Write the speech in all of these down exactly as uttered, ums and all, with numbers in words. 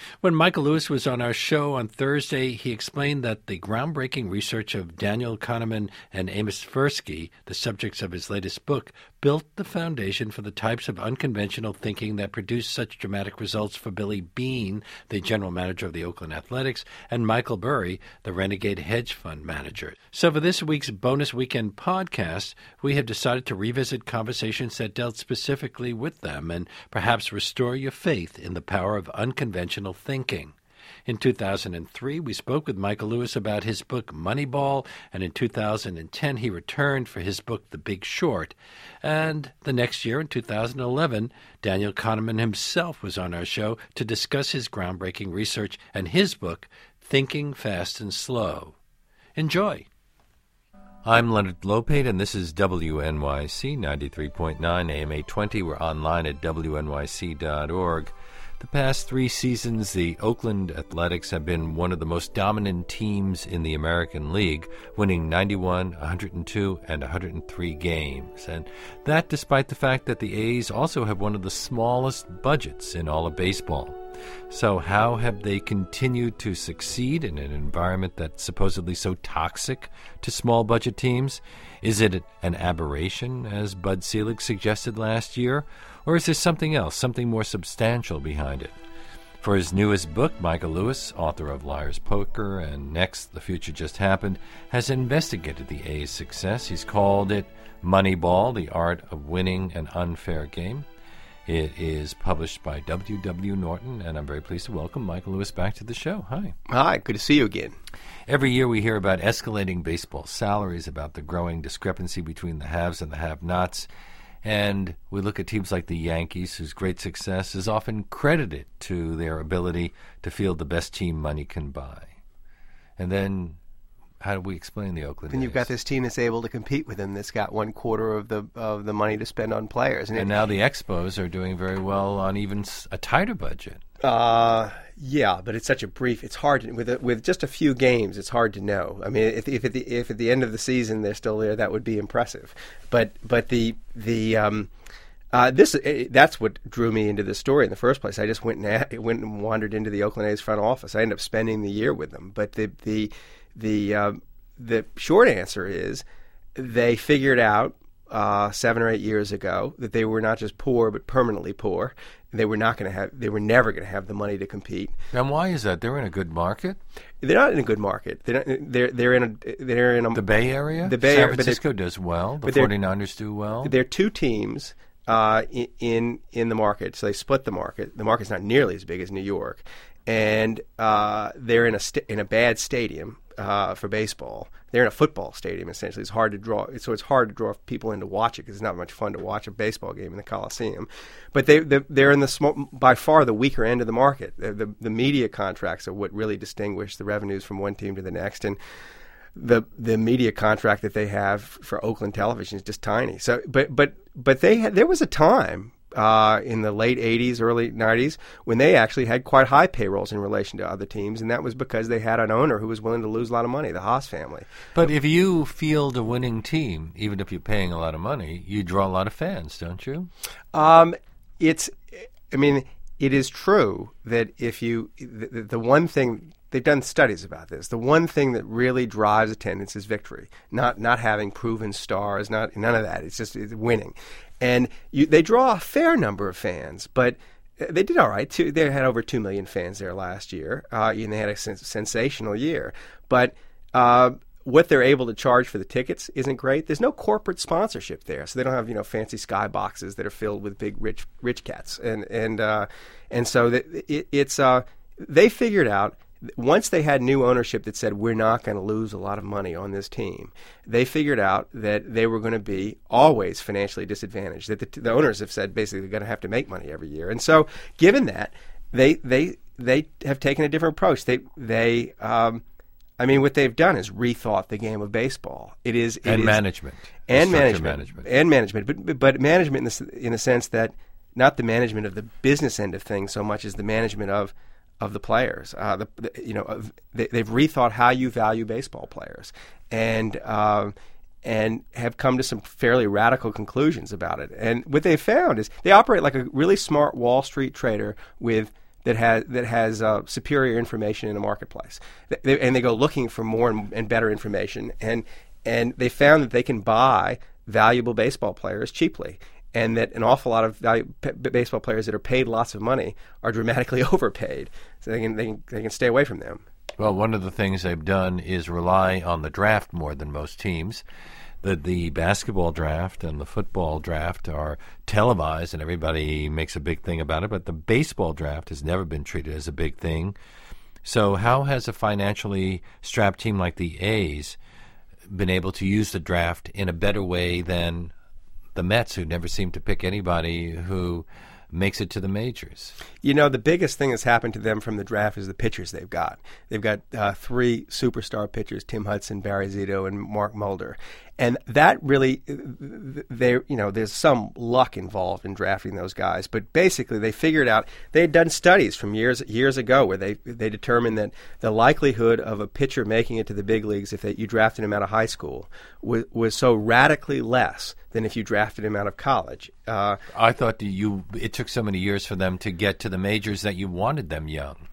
When Michael Lewis was on our show on Thursday, he explained that the groundbreaking research of Daniel Kahneman and Amos Tversky, the subjects of his latest book, built the foundation for the types of unconventional thinking that produced such dramatic results for Billy Beane, the general manager of the Oakland Athletics, and Michael Burry, the renegade hedge fund manager. So for this week's Bonus Weekend podcast, we have decided to revisit conversations that dealt specifically with them and perhaps restore your faith in the power of unconventional thinking. In two thousand three, we spoke with Michael Lewis about his book Moneyball, and in two thousand ten, he returned for his book The Big Short. And the next year, in two thousand eleven, Daniel Kahneman himself was on our show to discuss his groundbreaking research and his book, Thinking Fast and Slow. Enjoy. I'm Leonard Lopate, and this is W N Y C ninety-three point nine A M eight twenty. We're online at W N Y C dot org. The past three seasons, the Oakland Athletics have been one of the most dominant teams in the American League, winning ninety-one, one hundred two, and one hundred three games. And that despite the fact that the A's also have one of the smallest budgets in all of baseball. So how have they continued to succeed in an environment that's supposedly so toxic to small budget teams? Is it an aberration, as Bud Selig suggested last year? Or is there something else, something more substantial behind it? For his newest book, Michael Lewis, author of Liar's Poker and Next, The Future Just Happened, has investigated the A's success. He's called it Moneyball, The Art of Winning an Unfair Game. It is published by W W. Norton, and I'm very pleased to welcome Michael Lewis back to the show. Hi. Hi, good to see you again. Every year we hear about escalating baseball salaries, about the growing discrepancy between the haves and the have-nots, and we look at teams like the Yankees, whose great success is often credited to their ability to field the best team money can buy. And then how do we explain the Oakland And A's? you've got this team that's able to compete with them that's got one quarter of the of the money to spend on players. And, and it, now the Expos are doing very well on even a tighter budget. Uh, yeah, but it's such a brief, it's hard to, with a, with just a few games, it's hard to know. I mean, if if at the, if at the end of the season they're still there, that would be impressive. But but the the um, uh, this that's what drew me into this story in the first place. I just went and went and wandered into the Oakland A's front office. I ended up spending the year with them. But the the the uh, the short answer is they figured out uh, seven or eight years ago that they were not just poor but permanently poor. They were not going to have. They were never going to have the money to compete. And why is that? They're in a good market. They're not in a good market. They're not, they're they're in a they're in a the Bay Area. The Bay San Area, Francisco does well. The forty-niners do well. There are two teams uh, in in the market, so they split the market. The market's not nearly as big as New York, and uh, they're in a st- in a bad stadium uh, for baseball. They're in a football stadium essentially. It's hard to draw, so it's hard to draw people in to watch it because it's not much fun to watch a baseball game in the Coliseum. But they they're in the small, by far the weaker end of the market. The, the the media contracts are what really distinguish the revenues from one team to the next, and the the media contract that they have for Oakland television is just tiny. So, but but but they had, there was a time uh, in the late eighties, early nineties when they actually had quite high payrolls in relation to other teams, and that was because they had an owner who was willing to lose a lot of money, the Haas family. But if you field a winning team, even if you're paying a lot of money, you draw a lot of fans, don't you? Um, it's, I mean, it is true that if you, the, the one thing. They've done studies about this. The one thing that really drives attendance is victory, not not having proven stars, not none of that. It's just it's winning, and you, they draw a fair number of fans. But they did all right. Two, they had over two million fans there last year, uh, and they had a sens- sensational year. But uh, what they're able to charge for the tickets isn't great. There's no corporate sponsorship there, so they don't have you know fancy skyboxes that are filled with big rich rich cats, and and uh, and so the, it, it's uh, they figured out. Once they had new ownership that said, we're not going to lose a lot of money on this team, they figured out that they were going to be always financially disadvantaged, that the, the owners have said basically they're going to have to make money every year. And so given that, they they they have taken a different approach. They, they um, I mean, what they've done is rethought the game of baseball. It is it And is, management. And management. management. And management. But, but management in the, in the sense that not the management of the business end of things so much as the management of of the players. Uh, the, the, you know, of, they, they've rethought how you value baseball players, and uh, and have come to some fairly radical conclusions about it. And what they found is they operate like a really smart Wall Street trader with that has that has uh, superior information in the marketplace, they, and they go looking for more and, and better information, and and they found that they can buy valuable baseball players cheaply, and that an awful lot of value, p- baseball players that are paid lots of money are dramatically overpaid, so they can they can, they can stay away from them. Well, one of the things they've done is rely on the draft more than most teams. The, the basketball draft and the football draft are televised, and everybody makes a big thing about it, but the baseball draft has never been treated as a big thing. So how has a financially strapped team like the A's been able to use the draft in a better way than the Mets, who never seem to pick anybody who makes it to the majors? You know, the biggest thing that's happened to them from the draft is the pitchers they've got. They've got uh, three superstar pitchers: Tim Hudson, Barry Zito, and Mark Mulder. And that really, they, you know, there's some luck involved in drafting those guys. But basically, they figured out, they had done studies from years years ago where they they determined that the likelihood of a pitcher making it to the big leagues if they, you drafted him out of high school was, was so radically less than if you drafted him out of college. Uh, I thought that you it took so many years for them to get to the majors that you wanted them young.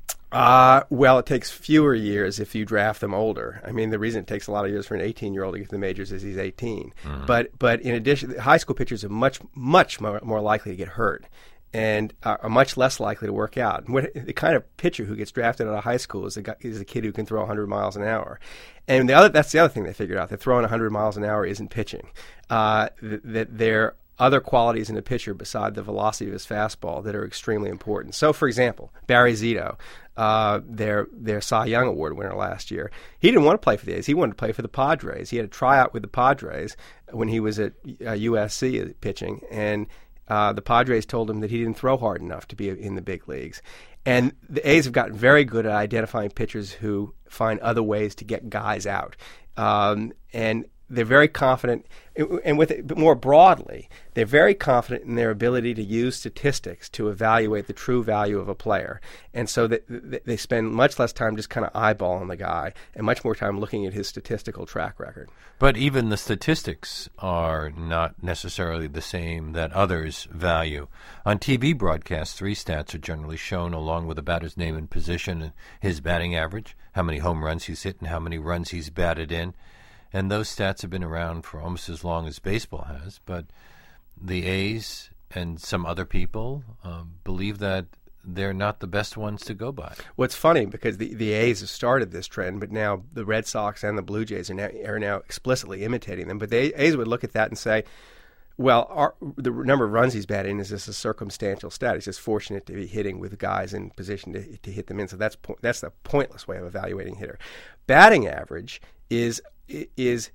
Uh, well, it takes fewer years if you draft them older. I mean, the reason it takes a lot of years for an eighteen-year-old to get to the majors is he's eighteen. Mm-hmm. But but in addition, high school pitchers are much, much more, more likely to get hurt and are, are much less likely to work out. And what, the kind of pitcher who gets drafted out of high school is a, guy, is a kid who can throw one hundred miles an hour. And the other that's the other thing they figured out, that throwing one hundred miles an hour isn't pitching. Uh, th- that they're other qualities in a pitcher beside the velocity of his fastball that are extremely important. So, for example, Barry Zito, uh, their their Cy Young Award winner last year, he didn't want to play for the A's. He wanted to play for the Padres. He had a tryout with the Padres when he was at uh, U S C pitching, and uh, the Padres told him that he didn't throw hard enough to be in the big leagues. And the A's have gotten very good at identifying pitchers who find other ways to get guys out. Um, and they're very confident, and with it, but more broadly, they're very confident in their ability to use statistics to evaluate the true value of a player. And so that they spend much less time just kind of eyeballing the guy and much more time looking at his statistical track record. But even the statistics are not necessarily the same that others value. On T V broadcasts, three stats are generally shown along with a batter's name and position, and his batting average, how many home runs he's hit and how many runs he's batted in. And those stats have been around for almost as long as baseball has. But the A's and some other people um, believe that they're not the best ones to go by. Well, it's funny because the, the A's have started this trend, but now the Red Sox and the Blue Jays are now, are now explicitly imitating them. But the A's would look at that and say, well, our, the number of runs he's batted in is just a circumstantial stat. He's just fortunate to be hitting with guys in position to, to hit them in. So that's po- that's the pointless way of evaluating a hitter. Batting average is is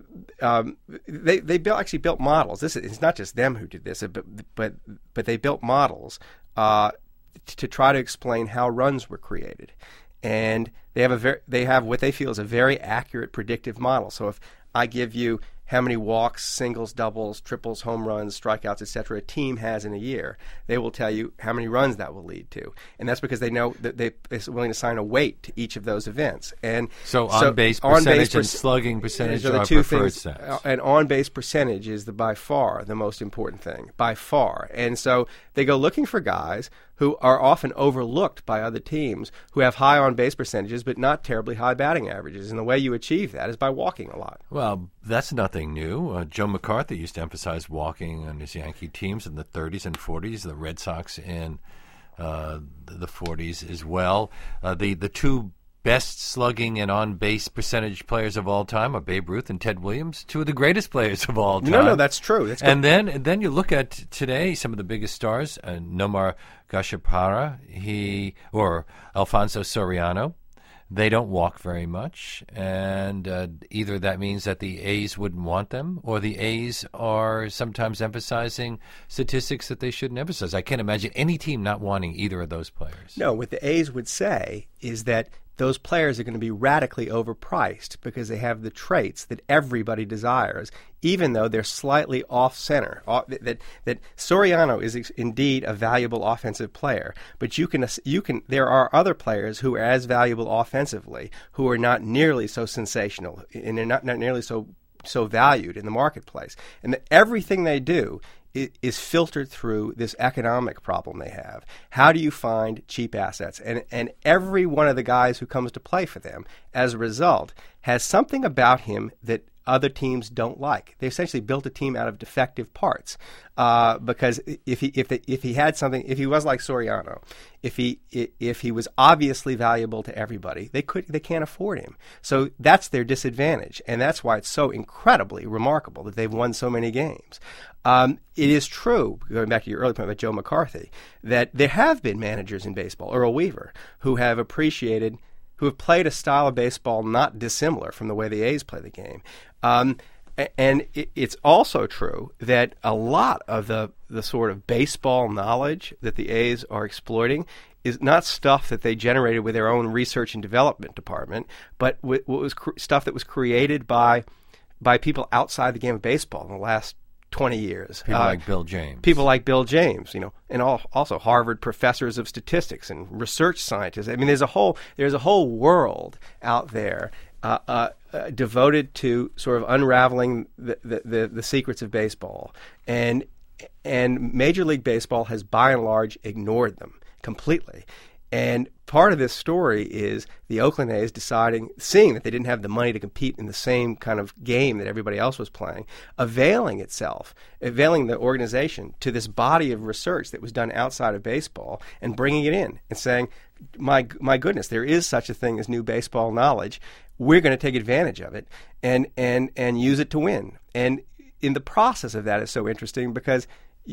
um, they they built, actually built models. This is, it's not just them who did this, but but but they built models uh, t- to try to explain how runs were created, and they have a very they have what they feel is a very accurate predictive model. So if I give you how many walks, singles, doubles, triples, home runs, strikeouts, et cetera, a team has in a year, they will tell you how many runs that will lead to. And that's because they know that they, they're willing to assign a weight to each of those events. And So, so on-base on percentage base and per- slugging percentage are the are two preferred things, stats. and on-base percentage is the by far the most important thing, by far. And so they go looking for guys who are often overlooked by other teams who have high on-base percentages but not terribly high batting averages. And the way you achieve that is by walking a lot. Well, that's nothing new. Uh, Joe McCarthy used to emphasize walking on his Yankee teams in the thirties and forties, the Red Sox in uh, the forties as well. Uh, the, the two best slugging and on-base percentage players of all time are Babe Ruth and Ted Williams, two of the greatest players of all time. No, no, that's true. That's and then and then you look at today, some of the biggest stars, uh, Nomar Garciaparra, he or Alfonso Soriano. They don't walk very much, and uh, either that means that the A's wouldn't want them, or the A's are sometimes emphasizing statistics that they shouldn't emphasize. I can't imagine any team not wanting either of those players. No, what the A's would say is that those players are going to be radically overpriced because they have the traits that everybody desires, even though they're slightly off-center. That, that that Soriano is ex- indeed a valuable offensive player, but you can you can there are other players who are as valuable offensively who are not nearly so sensational and they're not, not nearly so so valued in the marketplace, and that everything they do is filtered through this economic problem they have. How do you find cheap assets? And and every one of the guys who comes to play for them, as a result, has something about him that other teams don't like. They essentially built a team out of defective parts, uh, because if he if the, if he had something, if he was like Soriano, if he if he was obviously valuable to everybody, they could they can't afford him. So that's their disadvantage, and that's why it's so incredibly remarkable that they've won so many games. Um, it is true, going back to your earlier point about Joe McCarthy, that there have been managers in baseball, Earl Weaver, who have appreciated. Who have played a style of baseball not dissimilar from the way the A's play the game. Um, and it, it's also true that a lot of the, the sort of baseball knowledge that the A's are exploiting is not stuff that they generated with their own research and development department, but w- was cr- stuff that was created by by people outside the game of baseball in the last twenty years. People uh, like Bill James. People like Bill James, you know, and all, also Harvard professors of statistics and research scientists. I mean, there's a whole there's a whole world out there uh, uh, uh, devoted to sort of unraveling the, the, the, the secrets of baseball, and and Major League Baseball has by and large ignored them completely. And part of this story is the Oakland A's deciding, seeing that they didn't have the money to compete in the same kind of game that everybody else was playing, availing itself, availing the organization to this body of research that was done outside of baseball and bringing it in and saying, my my goodness, there is such a thing as new baseball knowledge. We're going to take advantage of it and, and, and use it to win. And in the process of that is so interesting because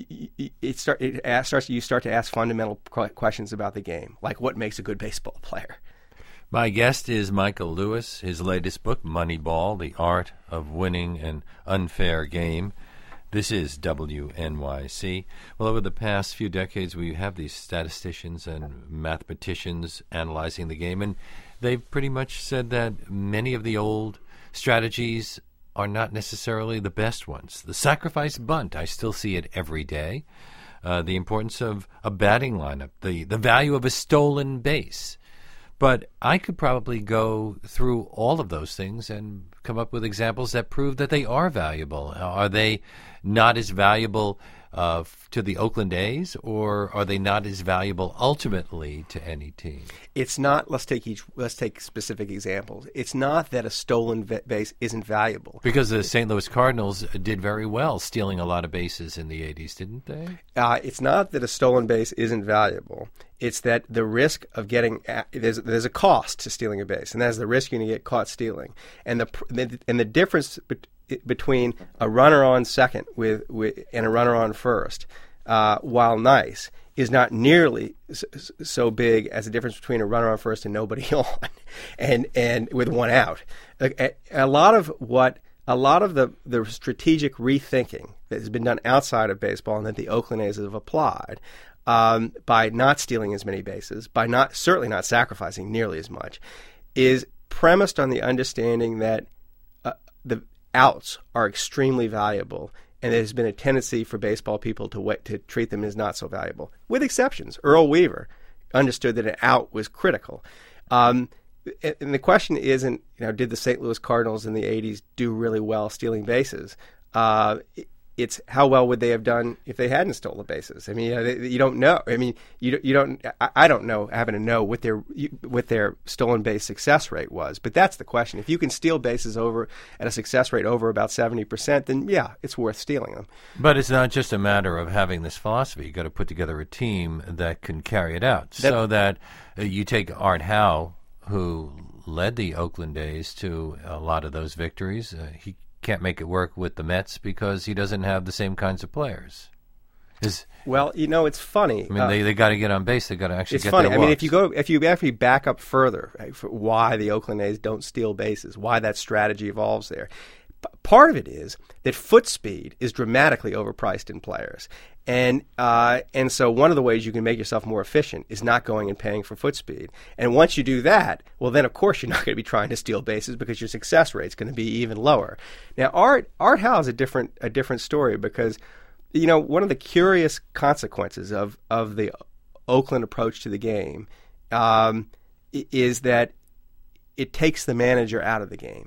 It, start, it starts. You start to ask fundamental questions about the game, like what makes a good baseball player. My guest is Michael Lewis. His latest book, Moneyball: The Art of Winning an Unfair Game. This is W N Y C. Well, over the past few decades, we have these statisticians and mathematicians analyzing the game, and they've pretty much said that many of the old strategies are not necessarily the best ones. The sacrifice bunt, I still see it every day. Uh, the importance of a batting lineup, the, the value of a stolen base. But I could probably go through all of those things and come up with examples that prove that they are valuable. Are they not as valuable uh, to the Oakland A's, or are they not as valuable ultimately to any team? It's not. Let's take each. Let's take specific examples. It's not that a stolen base isn't valuable. Because the Saint Louis Cardinals did very well stealing a lot of bases in the eighties, didn't they? Uh, it's not that a stolen base isn't valuable. It's that the risk of getting there's there's a cost to stealing a base, and that's the risk you're going to get caught stealing, and the and the difference between a runner on second with, with and a runner on first, uh, while nice, is not nearly so big as the difference between a runner on first and nobody on, and and with one out. A, a lot of what a lot of the, the strategic rethinking that has been done outside of baseball and that the Oakland A's have applied um, by not stealing as many bases, by not certainly not sacrificing nearly as much, is premised on the understanding that uh, the outs are extremely valuable, and there's been a tendency for baseball people to wait, to treat them as not so valuable, with exceptions. Earl Weaver understood that an out was critical. Um, and the question isn't, you know, did the Saint Louis Cardinals in the eighties do really well stealing bases? Uh, it's how well would they have done if they hadn't stolen bases? I mean, you, know, they, you don't know. I mean, you you don't. I, I don't know. Happen to know what their what their stolen base success rate was, but that's the question. If you can steal bases over at a success rate over about seventy percent, then yeah, it's worth stealing them. But it's not just a matter of having this philosophy. You got to put together a team that can carry it out, that, so that uh, you take Art Howe, who led the Oakland A's to a lot of those victories. Uh, he can't make it work with the Mets because he doesn't have the same kinds of players. Is, well, you know, it's funny. I mean, uh, they they got to get on base. They got to actually it's get funny. their I mean, walks. if you go, if you actually back up further, right, for why the Oakland A's don't steal bases, why that strategy evolves there. P- part of it is that foot speed is dramatically overpriced in players. And uh, and so one of the ways you can make yourself more efficient is not going and paying for foot speed. And once you do that, well, then of course you're not going to be trying to steal bases because your success rate is going to be even lower. Now, Art Art Howe is a different a different story because, you know, one of the curious consequences of of the Oakland approach to the game um, is that it takes the manager out of the game.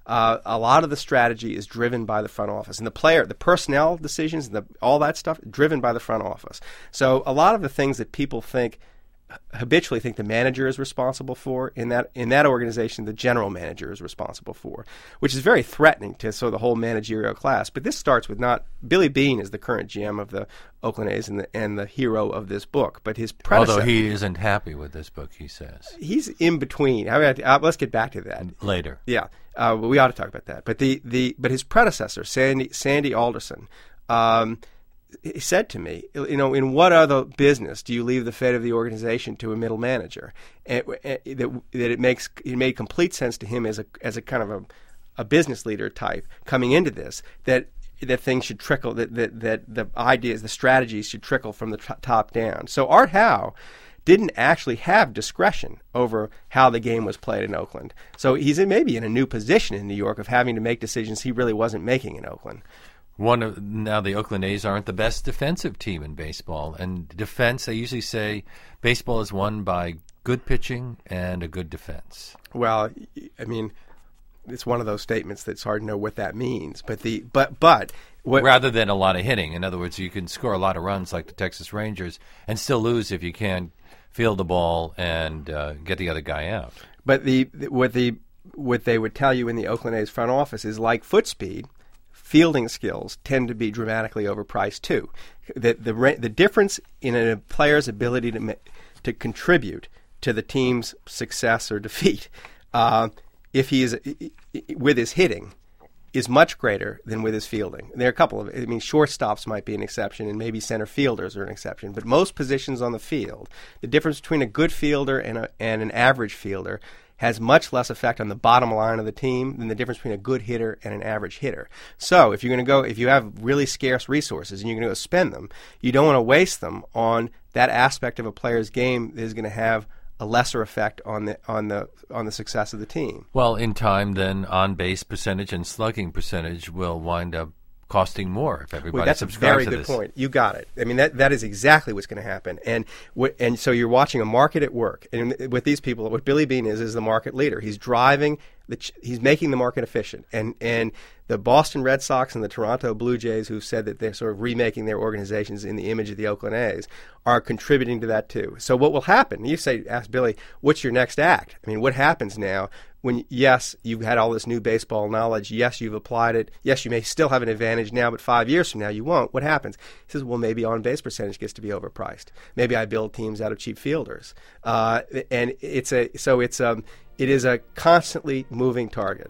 Uh, a lot of the strategy is driven by the front office, and the player, the personnel decisions, the, all that stuff, driven by the front office. So a lot of the things that people think, habitually think the manager is responsible for, in that in that organization, the general manager is responsible for, which is very threatening to sort of the whole managerial class. But this starts with not Billy Beane is the current G M of the Oakland A's and the, and the hero of this book, but his predecessor. Although he isn't happy with this book, he says he's in between. I mean, uh, let's get back to that later. Yeah, uh, we ought to talk about that. But the, the but his predecessor, Sandy Sandy Alderson. Um, He said to me, you know, in what other business do you leave the fate of the organization to a middle manager? And, and that, that it makes it made complete sense to him as a as a kind of a, a business leader type coming into this that that things should trickle, that that, that the ideas, the strategies should trickle from the t- top down. So Art Howe didn't actually have discretion over how the game was played in Oakland. So he's in, maybe in a new position in New York of having to make decisions he really wasn't making in Oakland. One of, now the Oakland A's aren't the best defensive team in baseball, and defense, they usually say baseball is won by good pitching and a good defense. Well, I mean, it's one of those statements that's hard to know what that means. But the but but what, rather than a lot of hitting, in other words, you can score a lot of runs like the Texas Rangers and still lose if you can't field the ball and uh, get the other guy out. But the what the what they would tell you in the Oakland A's front office is like foot speed. Fielding skills tend to be dramatically overpriced too. The the the difference in a player's ability to ma- to contribute to the team's success or defeat, uh, if he is with his hitting, is much greater than with his fielding. And there are a couple of, I mean, shortstops might be an exception, and maybe center fielders are an exception. But most positions on the field, the difference between a good fielder and a, and an average fielder has much less effect on the bottom line of the team than the difference between a good hitter and an average hitter. So if you're going to go, if you have really scarce resources and you're going to go spend them, you don't want to waste them on that aspect of a player's game that is going to have a lesser effect on the on the on the success of the team. Well, in time, then on base percentage and slugging percentage will wind up costing more if everybody well, that's subscribes a very to good this. point. You got it. I mean, that that is exactly what's going to happen. And w- and so you're watching a market at work. And with these people, what Billy Beane is is the market leader. He's driving the ch- he's making the market efficient. And and the Boston Red Sox and the Toronto Blue Jays, who've said that they're sort of remaking their organizations in the image of the Oakland A's, are contributing to that too. So what will happen? You say, ask Billy, what's your next act? I mean, what happens now? When, yes, you've had all this new baseball knowledge. Yes, you've applied it. Yes, you may still have an advantage now, but five years from now you won't. What happens? He says, well, maybe on-base percentage gets to be overpriced. Maybe I build teams out of cheap fielders. Uh, and it's a so it's um it is a constantly moving target.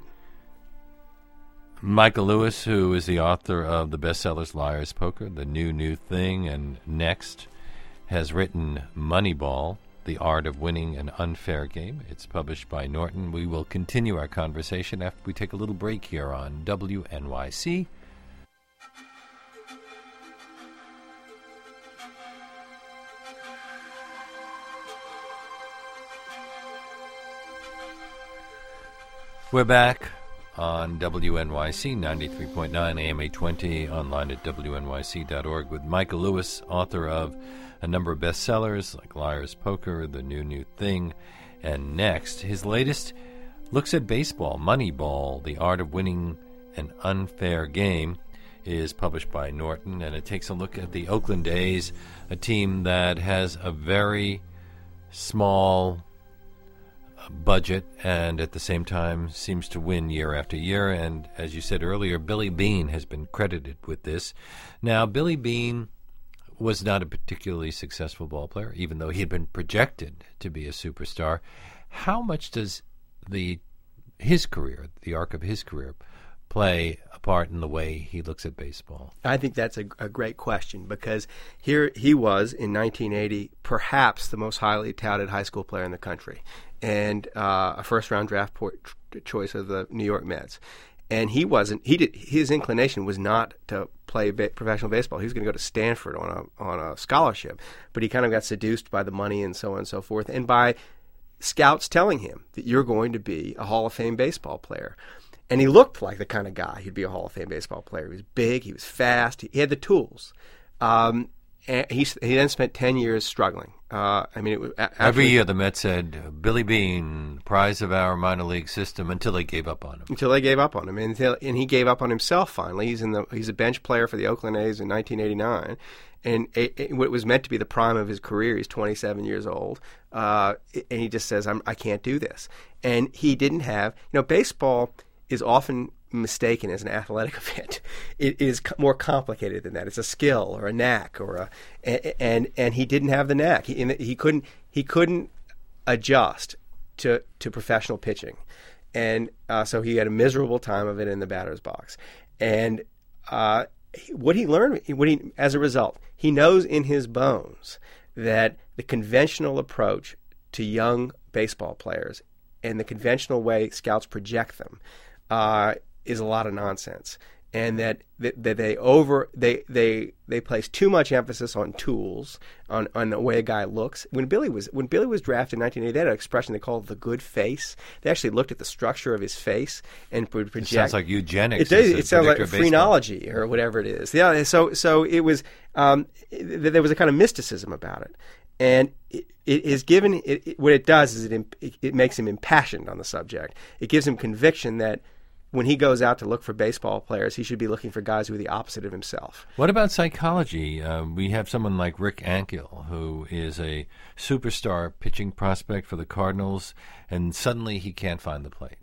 Michael Lewis, who is the author of the bestsellers Liar's Poker, The New New Thing, and Next, has written Moneyball, The Art of Winning an Unfair Game. It's published by Norton. We will continue our conversation after we take a little break here on W N Y C. We're back on W N Y C ninety-three point nine A M eight twenty, online at W N Y C dot org with Michael Lewis, author of a number of bestsellers like Liar's Poker, The New New Thing, and Next. His latest looks at baseball, Moneyball, The Art of Winning an Unfair Game, is published by Norton, and it takes a look at the Oakland A's, a team that has a very small budget and at the same time seems to win year after year. And as you said earlier, Billy Beane has been credited with this. Now, Billy Beane was not a particularly successful ball player, even though he had been projected to be a superstar. How much does the his career, the arc of his career, play a part in the way he looks at baseball? I think that's a, a great question, because here he was in nineteen eighty, perhaps the most highly touted high school player in the country, and uh, a first-round draft po- choice of the New York Mets. And he wasn't. He did. His inclination was not to play ba- professional baseball. He was going to go to Stanford on a on a scholarship, but he kind of got seduced by the money and so on and so forth, and by scouts telling him that you're going to be a Hall of Fame baseball player. And he looked like the kind of guy who'd be a Hall of Fame baseball player. He was big. He was fast. He had the tools. Um, and he he then spent ten years struggling. Uh, I mean, it was a- Every actually- year the Mets said, Billy Beane, prize of our minor league system, until they gave up on him. until they gave up on him, and, until, and he gave up on himself finally. He's in the he's a bench player for the Oakland A's in nineteen eighty-nine, and it, it, what was meant to be the prime of his career, he's twenty-seven years old, uh, and he just says, I'm, I can't do this. And he didn't have, you know, baseball is often mistaken as an athletic event. It is co- more complicated than that. It's a skill or a knack or a and and, and he didn't have the knack. He, he couldn't he couldn't adjust to to professional pitching, and uh, so he had a miserable time of it in the batter's box. And uh, what he learned, what he as a result, he knows in his bones that the conventional approach to young baseball players and the conventional way scouts project them uh, is a lot of nonsense, and that, that, that they over they, they they place too much emphasis on tools, on, on the way a guy looks. When Billy was when Billy was drafted in nineteen eighty, they had an expression they called the good face. They actually looked at the structure of his face and would project. It sounds like eugenics. It, does, as a it sounds like predictor of phrenology or whatever it is. Yeah, so so it was. Um, there was a kind of mysticism about it. And it, it is given it, it, what it does is it, it it makes him impassioned on the subject. It gives him conviction that when he goes out to look for baseball players, he should be looking for guys who are the opposite of himself. What about psychology? Uh, we have someone like Rick Ankiel, who is a superstar pitching prospect for the Cardinals, and suddenly he can't find the plate.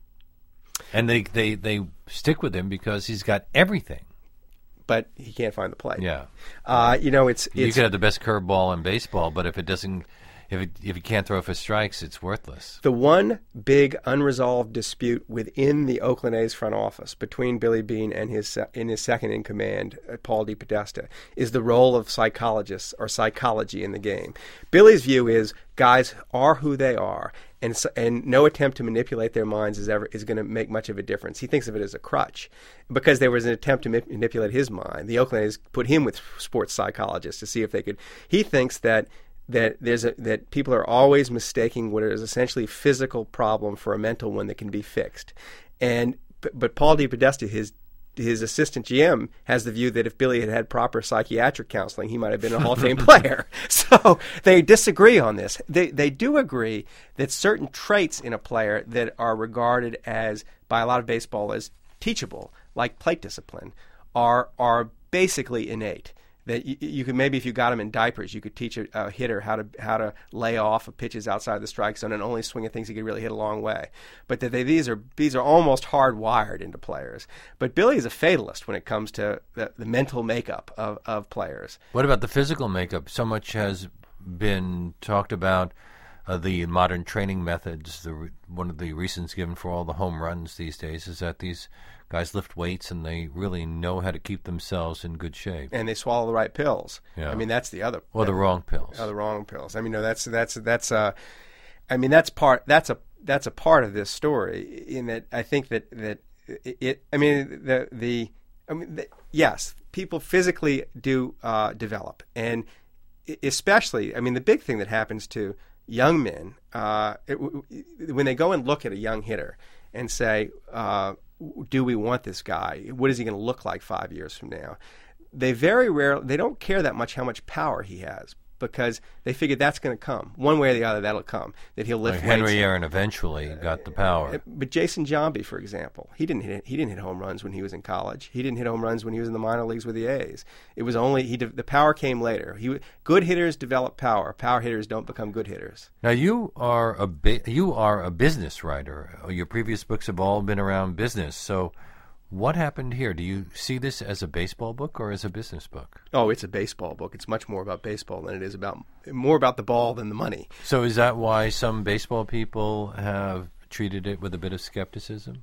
And they, they, they stick with him because he's got everything. But he can't find the plate. Yeah, uh, you know it's, it's you could have the best curveball in baseball, but if it doesn't, if it, if you can't throw for strikes, it's worthless. The one big unresolved dispute within the Oakland A's front office between Billy Beane and his in his second in command, uh, Paul DePodesta, is the role of psychologists or psychology in the game. Billy's view is guys are who they are, and so, and no attempt to manipulate their minds is ever is going to make much of a difference. He thinks of it as a crutch, because there was an attempt to ma- manipulate his mind. The Oakland A's put him with sports psychologists to see if they could. He thinks that. That there's a, that people are always mistaking what is essentially a physical problem for a mental one that can be fixed, and but Paul DePodesta, his his assistant G M, has the view that if Billy had had proper psychiatric counseling, he might have been a Hall of Fame player. So they disagree on this. They they do agree that certain traits in a player that are regarded as by a lot of baseball as teachable, like plate discipline, are are basically innate. That you, you could maybe if you got him in diapers, you could teach a, a hitter how to how to lay off of pitches outside the strike zone and only swing at things he could really hit a long way. But that they, these are these are almost hardwired into players. But Billy is a fatalist when it comes to the, the mental makeup of, of players. What about the physical makeup? So much has been talked about. Uh, the modern training methods. The re- one of the reasons given for all the home runs these days is that these guys lift weights and they really know how to keep themselves in good shape. And they swallow the right pills. Yeah. I mean, that's the other. Or the wrong pills. Oh, the wrong pills. I mean, no, that's that's that's uh, I mean, that's part. That's a that's a part of this story. In that, I think that that it. it I mean, the the. I mean, the, yes, people physically do uh, develop, and especially, I mean, the big thing that happens to young men uh, it, when they go and look at a young hitter and say, uh, do we want this guy? What is he going to look like five years from now? They very rarely, they don't care that much how much power he has, because they figure that's going to come. One way or the other, that'll come, that he'll lift like Henry weights. Aaron eventually got the power. But Jason Giambi, for example, he didn't hit he didn't hit home runs when he was in college. He didn't hit home runs when he was in the minor leagues with the A's. It was only he the power came later. He good hitters develop power. Power hitters don't become good hitters. Now you are a bi- you are a business writer. Your previous books have all been around business. So what happened here? Do you see this as a baseball book or as a business book? Oh, it's a baseball book. It's much more about baseball than it is about more about the ball than the money. So is that why some baseball people have treated it with a bit of skepticism?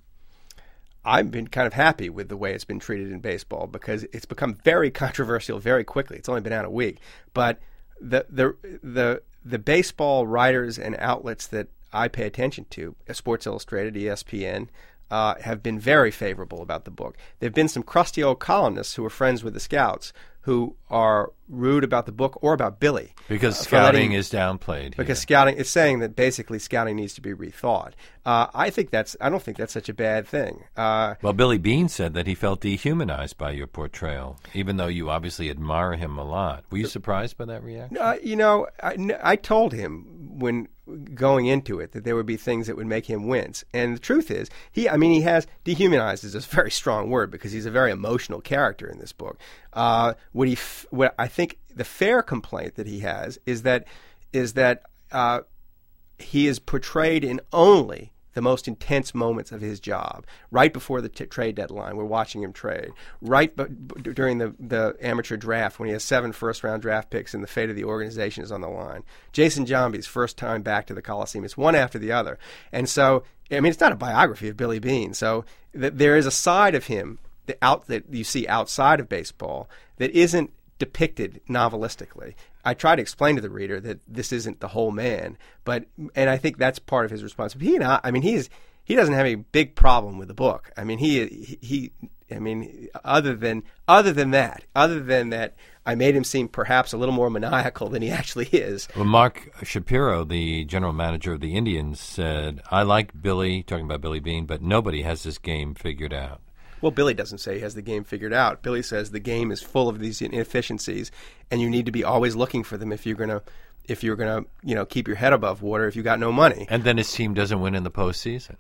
I've been kind of happy with the way it's been treated in baseball, because it's become very controversial very quickly. It's only been out a week, but the the the the baseball writers and outlets that I pay attention to, Sports Illustrated, E S P N, Uh, have been very favorable about the book. There have been some crusty old columnists who are friends with the scouts who are rude about the book or about Billy. Because uh, scouting letting, is downplayed. Because here. scouting is saying that basically scouting needs to be rethought. Uh, I think that's. I don't think that's such a bad thing. Uh, well, Billy Beane said that he felt dehumanized by your portrayal, even though you obviously admire him a lot. Were you surprised by that reaction? Uh, you know, I, I told him when going into it that there would be things that would make him wince. And the truth is, he, I mean, he has, dehumanized is a very strong word because he's a very emotional character in this book. Uh, what he, f- what I think the fair complaint that he has is that, is that uh, he is portrayed in only the most intense moments of his job. Right before the t- trade deadline, we're watching him trade. Right b- b- during the, the amateur draft, when he has seven first-round draft picks and the fate of the organization is on the line. Jason Giambi's first time back to the Coliseum. It's one after the other. And so, I mean, it's not a biography of Billy Beane. So th- there is a side of him that, out, that you see outside of baseball that isn't depicted novelistically. I try to explain to the reader that this isn't the whole man, but and I think that's part of his responsibility. He, not, I mean, he's he doesn't have a big problem with the book. I mean, he he, I mean, other than other than that, other than that, I made him seem perhaps a little more maniacal than he actually is. Well, Mark Shapiro, the general manager of the Indians, said, "I like Billy," talking about Billy Beane, but nobody has this game figured out. Well, Billy doesn't say he has the game figured out. Billy says the game is full of these inefficiencies, and you need to be always looking for them if you're gonna, if you're gonna, you know, keep your head above water. If you got no money, and then his team doesn't win in the postseason.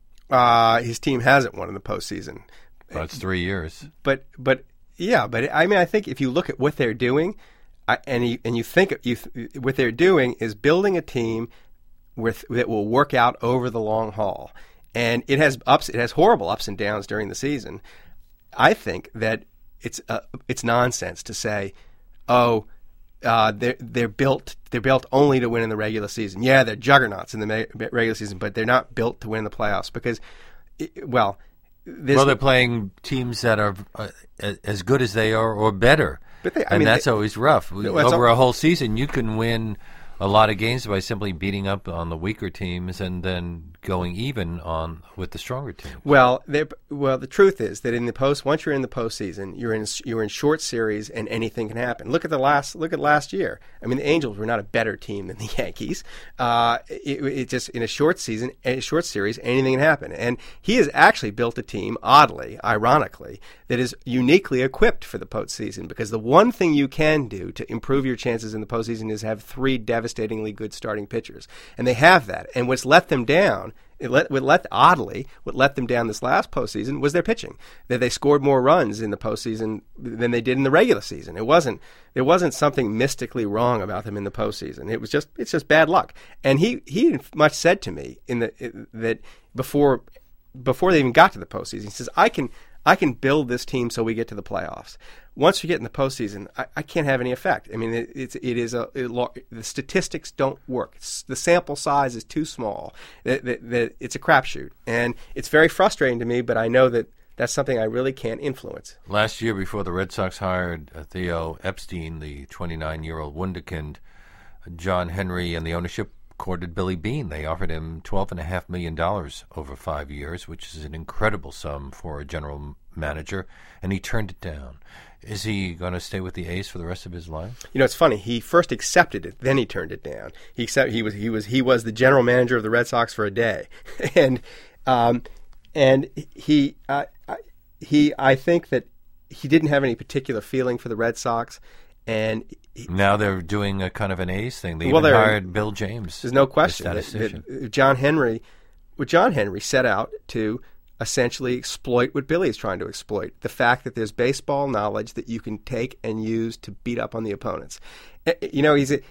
Uh, his team hasn't won in the postseason. Well, it's three years. But but yeah, but I mean, I think if you look at what they're doing, I, and you and you think you what they're doing is building a team with that will work out over the long haul. And it has ups. It has horrible ups and downs during the season. I think that it's uh, it's nonsense to say, "Oh, uh, they're they're built they're built only to win in the regular season." Yeah, they're juggernauts in the ma- regular season, but they're not built to win the playoffs because, it, well, well, they're playing teams that are uh, as good as they are or better. But they, I and mean, that's they, always rough. No, Over all, a whole season, you can win a lot of games by simply beating up on the weaker teams and then going even on with the stronger teams. Well, well, the truth is that in the post, once you're in the postseason, you're in you're in short series, and anything can happen. Look at the last look at last year. I mean, the Angels were not a better team than the Yankees. Uh, it, it just in a short season, a short series, anything can happen. And he has actually built a team, oddly, ironically, that is uniquely equipped for the postseason. Because the one thing you can do to improve your chances in the postseason is have three devastatingly good starting pitchers, and they have that. And what's let them down. It let, what let oddly, what let them down this last postseason was their pitching. That they scored more runs in the postseason than they did in the regular season. It wasn't there wasn't something mystically wrong about them in the postseason. It was just it's just bad luck. And he he much said to me in the it, that before before they even got to the postseason, he says, "I can I can build this team so we get to the playoffs. Once we get in the postseason, I, I can't have any effect. I mean, it, it's it is a it, the statistics don't work. It's, the sample size is too small. It, it, it, it's a crapshoot, and it's very frustrating to me. But I know that that's something I really can't influence." Last year, before the Red Sox hired uh, Theo Epstein, the twenty-nine-year-old wunderkind, John Henry and the ownership courted Billy Beane. They offered him twelve point five million dollars over five years, which is an incredible sum for a general manager, and he turned it down. Is he going to stay with the A's for the rest of his life? You know, it's funny. He first accepted it, then he turned it down. He accept, he was he was he was the general manager of the Red Sox for a day, and um, and he uh, he I think that he didn't have any particular feeling for the Red Sox, and he, now they're doing a kind of an A's thing. They well, even hired Bill James. There's no question that, that John Henry, well, John Henry set out to essentially exploit what Billy is trying to exploit, the fact that there's baseball knowledge that you can take and use to beat up on the opponents. You know, he's a,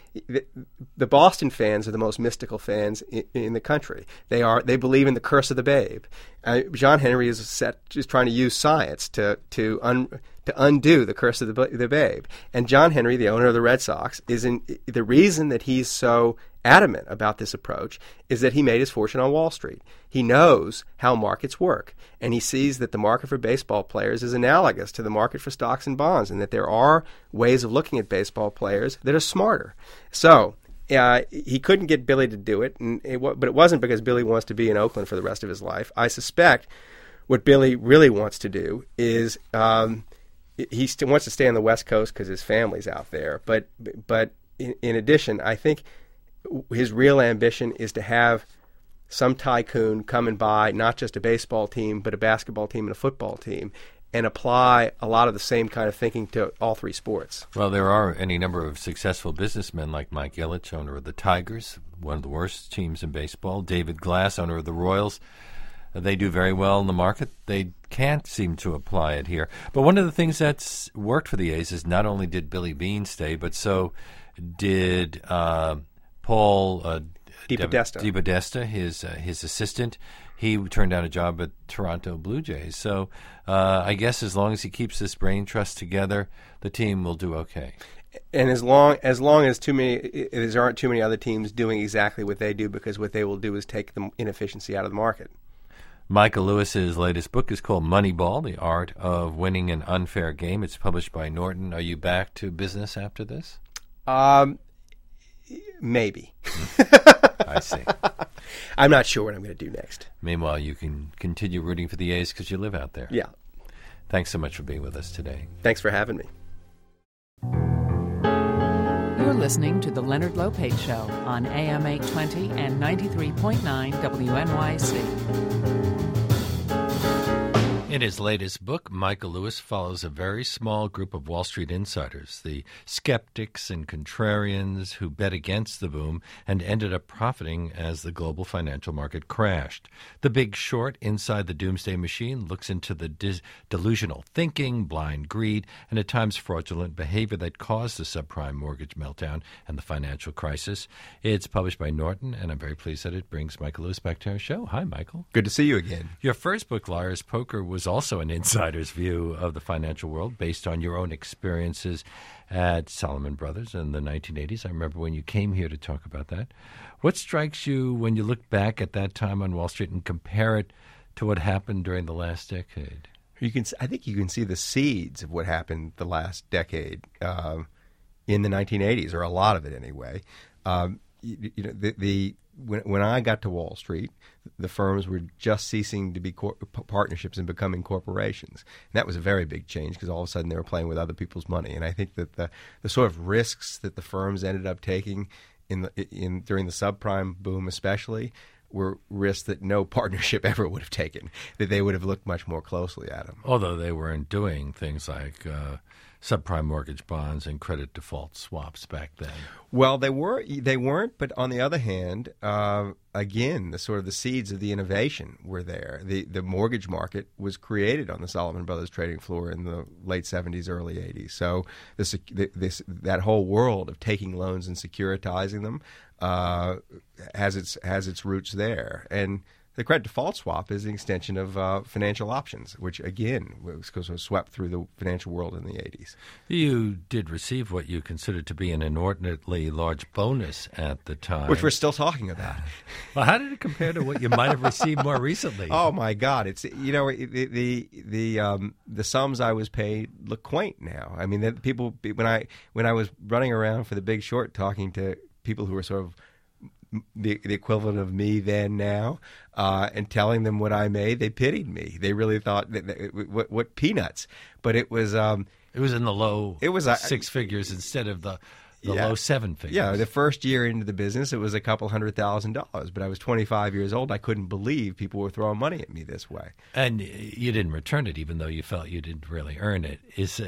the Boston fans are the most mystical fans in, in the country. They are they believe in the curse of the babe. Uh, John Henry is set just trying to use science to to un, to undo the curse of the, the babe. And John Henry, the owner of the Red Sox, is in the reason that he's so adamant about this approach is that he made his fortune on Wall Street. He knows how markets work, and he sees that the market for baseball players is analogous to the market for stocks and bonds, and that there are ways of looking at baseball players that are smarter. So uh, he couldn't get Billy to do it, and it, but it wasn't because Billy wants to be in Oakland for the rest of his life. I suspect what Billy really wants to do is um, he still wants to stay on the West Coast because his family's out there. But but in, in addition, I think his real ambition is to have some tycoon come and buy not just a baseball team, but a basketball team and a football team, and apply a lot of the same kind of thinking to all three sports. Well, there are any number of successful businessmen like Mike Ilitch, owner of the Tigers, one of the worst teams in baseball, David Glass, owner of the Royals. They do very well in the market. They can't seem to apply it here. But one of the things that's worked for the A's is not only did Billy Beane stay, but so did uh, Paul uh, DePodesta. DePodesta, his uh, his assistant. He turned down a job at Toronto Blue Jays. So uh, I guess as long as he keeps this brain trust together, the team will do okay. And as long as long as too many there aren't too many other teams doing exactly what they do, because what they will do is take the inefficiency out of the market. Michael Lewis's latest book is called Moneyball, The Art of Winning an Unfair Game. It's published by Norton. Are you back to business after this? Um, maybe. I see. I'm not sure what I'm going to do next. Meanwhile, you can continue rooting for the A's because you live out there. Yeah. Thanks so much for being with us today. Thanks for having me. You're listening to The Leonard Lopate Show on A M eight twenty and ninety-three point nine W N Y C. In his latest book, Michael Lewis follows a very small group of Wall Street insiders, the skeptics and contrarians who bet against the boom and ended up profiting as the global financial market crashed. The Big Short, Inside the Doomsday Machine, looks into the dis- delusional thinking, blind greed, and at times fraudulent behavior that caused the subprime mortgage meltdown and the financial crisis. It's published by Norton, and I'm very pleased that it brings Michael Lewis back to our show. Hi, Michael. Good to see you again. Your first book, Liar's Poker, was also an insider's view of the financial world based on your own experiences at Salomon Brothers in the nineteen eighties. I remember when you came here to talk about that. What strikes you when you look back at that time on Wall Street and compare it to what happened during the last decade? You can, I think you can see the seeds of what happened the last decade um, in the nineteen eighties, or a lot of it anyway. Um, you, you know, the, the when when I got to Wall Street, the firms were just ceasing to be cor- partnerships and becoming corporations. And that was a very big change because all of a sudden they were playing with other people's money. And I think that the, the sort of risks that the firms ended up taking in the, in during the subprime boom especially were risks that no partnership ever would have taken, that they would have looked much more closely at them. Although they weren't doing things like uh, subprime mortgage bonds and credit default swaps back then. Well, they were they weren't, but on the other hand, uh, again, the sort of the seeds of the innovation were there. The the mortgage market was created on the Salomon Brothers trading floor in the late seventies, early eighties. So this this that whole world of taking loans and securitizing them uh, has its has its roots there. And the credit default swap is an extension of uh, financial options, which, again, was, was swept through the financial world in the eighties. You did receive what you considered to be an inordinately large bonus at the time. Which we're still talking about. Well, how did it compare to what you might have received more recently? Oh, my God. It's, you know, the the the, um, the sums I was paid look quaint now. I mean, the people, when I, when I was running around for The Big Short talking to people who were sort of The, the equivalent of me then now, uh, and telling them what I made, they pitied me. They really thought that, that what, what peanuts. But it was um, it was in the low it was a, six figures instead of the the yeah, low seven figures. Yeah, the first year into the business, it was a couple hundred thousand dollars. But I was twenty-five years old. I couldn't believe people were throwing money at me this way. And you didn't return it, even though you felt you didn't really earn it. Is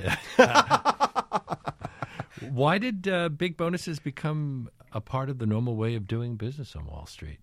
uh, why did uh, big bonuses become a part of the normal way of doing business on Wall Street?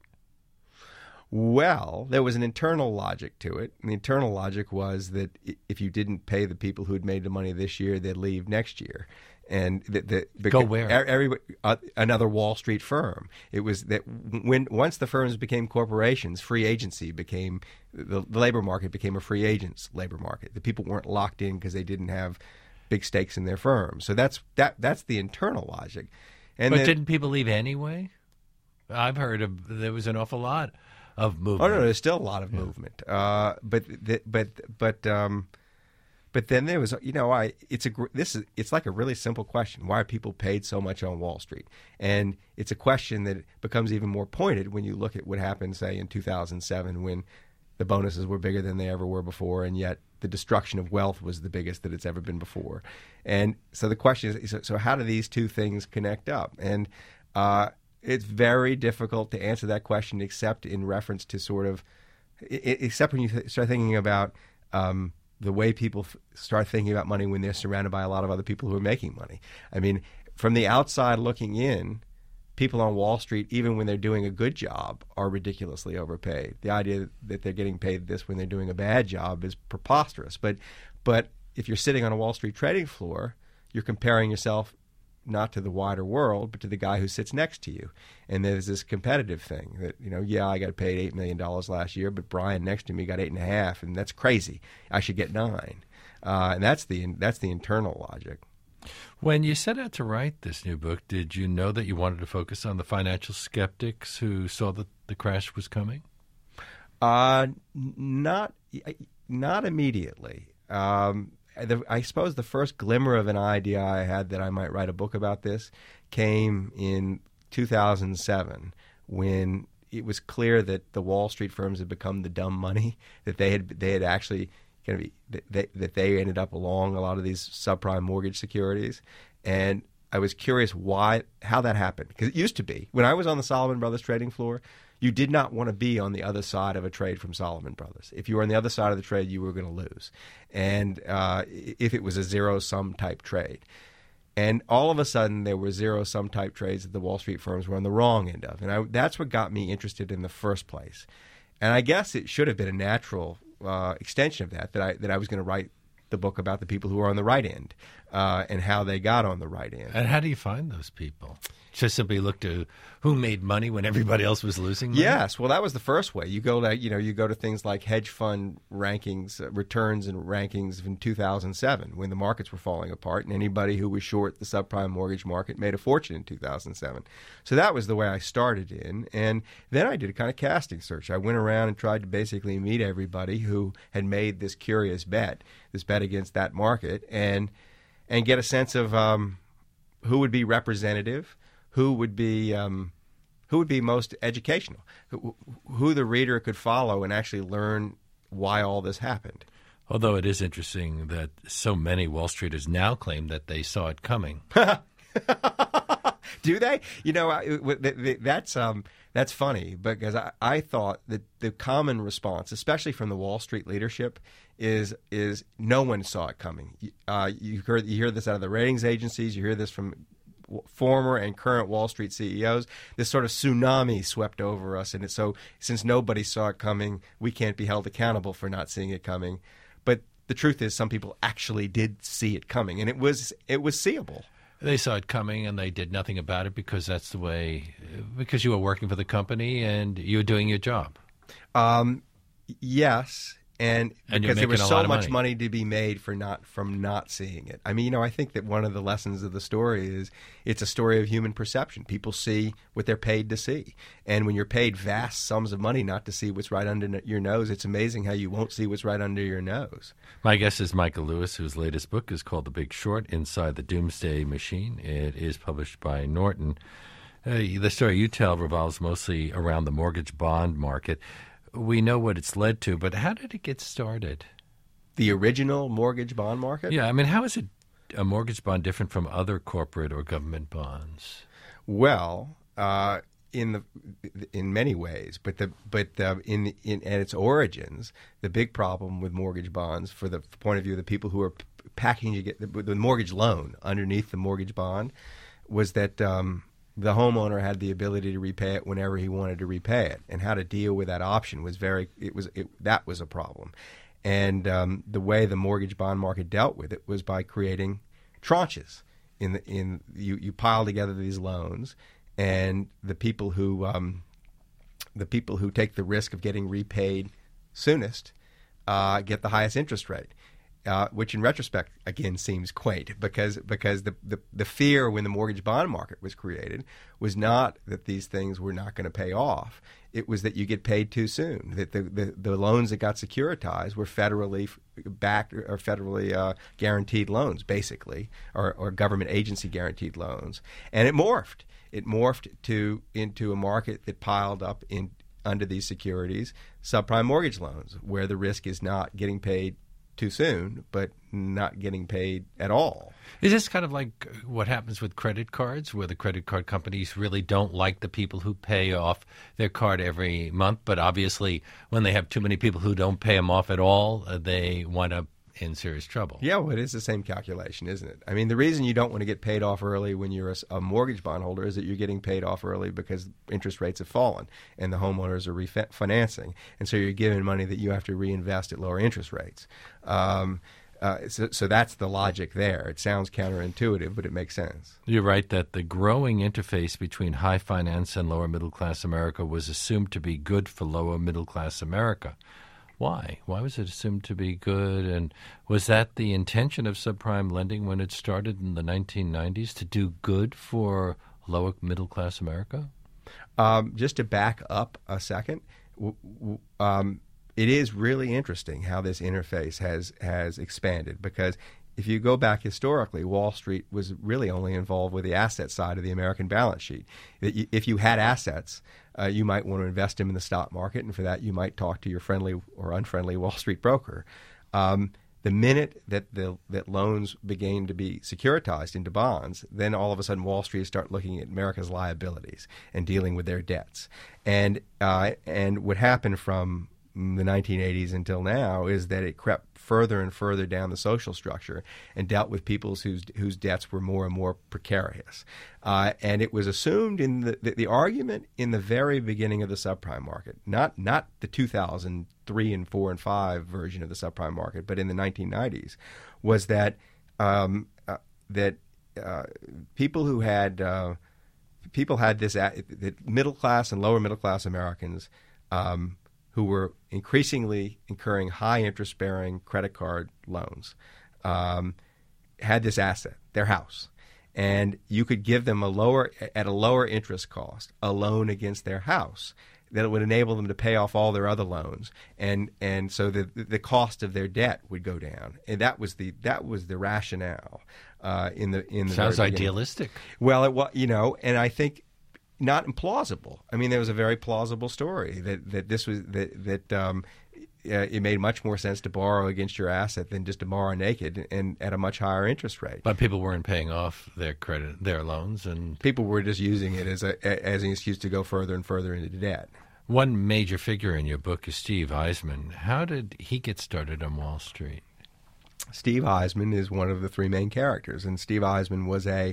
Well, there was an internal logic to it. And the internal logic was that if you didn't pay the people who'd made the money this year, they'd leave next year. And the, the, Go where? Every, uh, another Wall Street firm. It was that when once the firms became corporations, free agency became the, the labor market became a free agents labor market. The people weren't locked in because they didn't have big stakes in their firm. So that's that that's the internal logic. And but then, didn't people leave anyway? I've heard of there was an awful lot of movement. Oh no, there's still a lot of yeah. movement. Uh, but the, but but um, but then there was, you know, I it's a this is it's like a really simple question. Why are people paid so much on Wall Street? And it's a question that becomes even more pointed when you look at what happened, say, in two thousand seven when the bonuses were bigger than they ever were before, and yet the destruction of wealth was the biggest that it's ever been before. And so the question is, so, so how do these two things connect up? And uh, it's very difficult to answer that question except in reference to sort of, except when you th- start thinking about um, the way people f- start thinking about money when they're surrounded by a lot of other people who are making money. I mean, from the outside looking in, people on Wall Street, even when they're doing a good job, are ridiculously overpaid. The idea that they're getting paid this when they're doing a bad job is preposterous. But, but if you're sitting on a Wall Street trading floor, you're comparing yourself not to the wider world, but to the guy who sits next to you. And there's this competitive thing that, you know, yeah, I got paid eight million dollars last year, but Brian next to me got eight and a half, and that's crazy. I should get nine. Uh, and that's the that's the internal logic. When you set out to write this new book, did you know that you wanted to focus on the financial skeptics who saw that the crash was coming? Uh, not not immediately. Um, the, I suppose the first glimmer of an idea I had that I might write a book about this came in two thousand seven, when it was clear that the Wall Street firms had become the dumb money, that they had they had actually kind of that they, that they ended up along a lot of these subprime mortgage securities. And I was curious why, how that happened. Because it used to be, when I was on the Salomon Brothers trading floor, you did not want to be on the other side of a trade from Salomon Brothers. If you were on the other side of the trade, you were going to lose. And uh, if it was a zero-sum type trade. And all of a sudden, there were zero-sum type trades that the Wall Street firms were on the wrong end of. And I, that's what got me interested in the first place. And I guess it should have been a natural uh, extension of that, that I, that I was going to write the book about the people who are on the right end uh, and how they got on the right end. And how do you find those people? Just simply look to who made money when everybody else was losing money? Yes. Well, that was the first way. You go to, you know, you go to things like hedge fund rankings, uh, returns and rankings in two thousand seven when the markets were falling apart, and anybody who was short the subprime mortgage market made a fortune in two thousand seven. So that was the way I started in. And then I did a kind of casting search. I went around and tried to basically meet everybody who had made this curious bet, this bet against that market, and and get a sense of um, who would be representative, who would be um, who would be most educational, who, who the reader could follow and actually learn why all this happened. Although it is interesting that so many Wall Streeters now claim that they saw it coming. Do they? You know, that's um, that's funny, because I, I thought that the common response, especially from the Wall Street leadership, is is no one saw it coming. Uh, you heard you hear this out of the ratings agencies. You hear this from former and current Wall Street C E Os. This sort of tsunami swept over us, and it, so since nobody saw it coming, we can't be held accountable for not seeing it coming. But the truth is, some people actually did see it coming, and it was it was seeable. They saw it coming, and they did nothing about it because that's the way, because you were working for the company and you were doing your job. Um, yes. And, and because there was so much money. money to be made for not from not seeing it. I mean, you know, I think that one of the lessons of the story is it's a story of human perception. People see what they're paid to see. And when you're paid vast sums of money not to see what's right under your nose, it's amazing how you won't see what's right under your nose. My guest is Michael Lewis, whose latest book is called The Big Short, Inside the Doomsday Machine. It is published by Norton. Uh, the story you tell revolves mostly around the mortgage bond market. We know what it's led to, but how did it get started? The original mortgage bond market? Yeah, I mean, how is it a mortgage bond different from other corporate or government bonds? Well, uh, in the in many ways, but the but the, in in at its origins, the big problem with mortgage bonds, for the point of view of the people who are packaging it, the, the mortgage loan underneath the mortgage bond, was that Um, the homeowner had the ability to repay it whenever he wanted to repay it, and how to deal with that option was very it was it, that was a problem. And um, the way the mortgage bond market dealt with it was by creating tranches. In the, in you you pile together these loans, and the people who um, the people who take the risk of getting repaid soonest uh, get the highest interest rate. Uh, which in retrospect, again, seems quaint, because because the, the, the fear when the mortgage bond market was created was not that these things were not going to pay off. It was that you get paid too soon, that the, the, the loans that got securitized were federally backed or federally uh, guaranteed loans, basically, or, or government agency guaranteed loans. And it morphed. It morphed to into a market that piled up in under these securities subprime mortgage loans, where the risk is not getting paid too soon, but not getting paid at all. Is this kind of like what happens with credit cards, where the credit card companies really don't like the people who pay off their card every month, but obviously when they have too many people who don't pay them off at all, uh, they wind up in serious trouble? Yeah, well, it is the same calculation, isn't it? I mean, the reason you don't want to get paid off early when you're a, a mortgage bondholder is that you're getting paid off early because interest rates have fallen and the homeowners are refinancing. And so you're giving money that you have to reinvest at lower interest rates. Um, uh, so, so that's the logic there. It sounds counterintuitive, but it makes sense. You're right that the growing interface between high finance and lower middle class America was assumed to be good for lower middle class America. Why? Why was it assumed to be good? And was that the intention of subprime lending when it started in the nineteen nineties, to do good for lower middle class America? Um, just to back up a second, w- w- um, it is really interesting how this interface has has expanded, because if you go back historically, Wall Street was really only involved with the asset side of the American balance sheet. If you had assets, uh, you might want to invest them in the stock market, and for that you might talk to your friendly or unfriendly Wall Street broker. Um, the minute that the that loans began to be securitized into bonds, then all of a sudden Wall Street start looking at America's liabilities and dealing with their debts. And uh, and what happened from the nineteen eighties until now is that it crept further and further down the social structure and dealt with people whose whose debts were more and more precarious. Uh, and it was assumed in the, the the argument in the very beginning of the subprime market, not not the two thousand three and four and five version of the subprime market, but in the nineteen nineties, was that um, uh, that uh, people who had uh, people had this uh, that middle class and lower middle class Americans. Um, who were increasingly incurring high interest-bearing credit card loans, um, had this asset, their house. And you could give them a lower, at a lower interest cost, a loan against their house that would enable them to pay off all their other loans. And and so the the cost of their debt would go down. And that was the that was the rationale uh, in the in the Sounds idealistic. Well, it was, you know, and I think not implausible. I mean, there was a very plausible story that, that this was that that um, uh, it made much more sense to borrow against your asset than just to borrow naked and at a much higher interest rate. But people weren't paying off their credit, their loans, and people were just using it as a as an excuse to go further and further into debt. One major figure in your book is Steve Eisman. How did he get started on Wall Street? Steve Eisman is one of the three main characters, and Steve Eisman was a,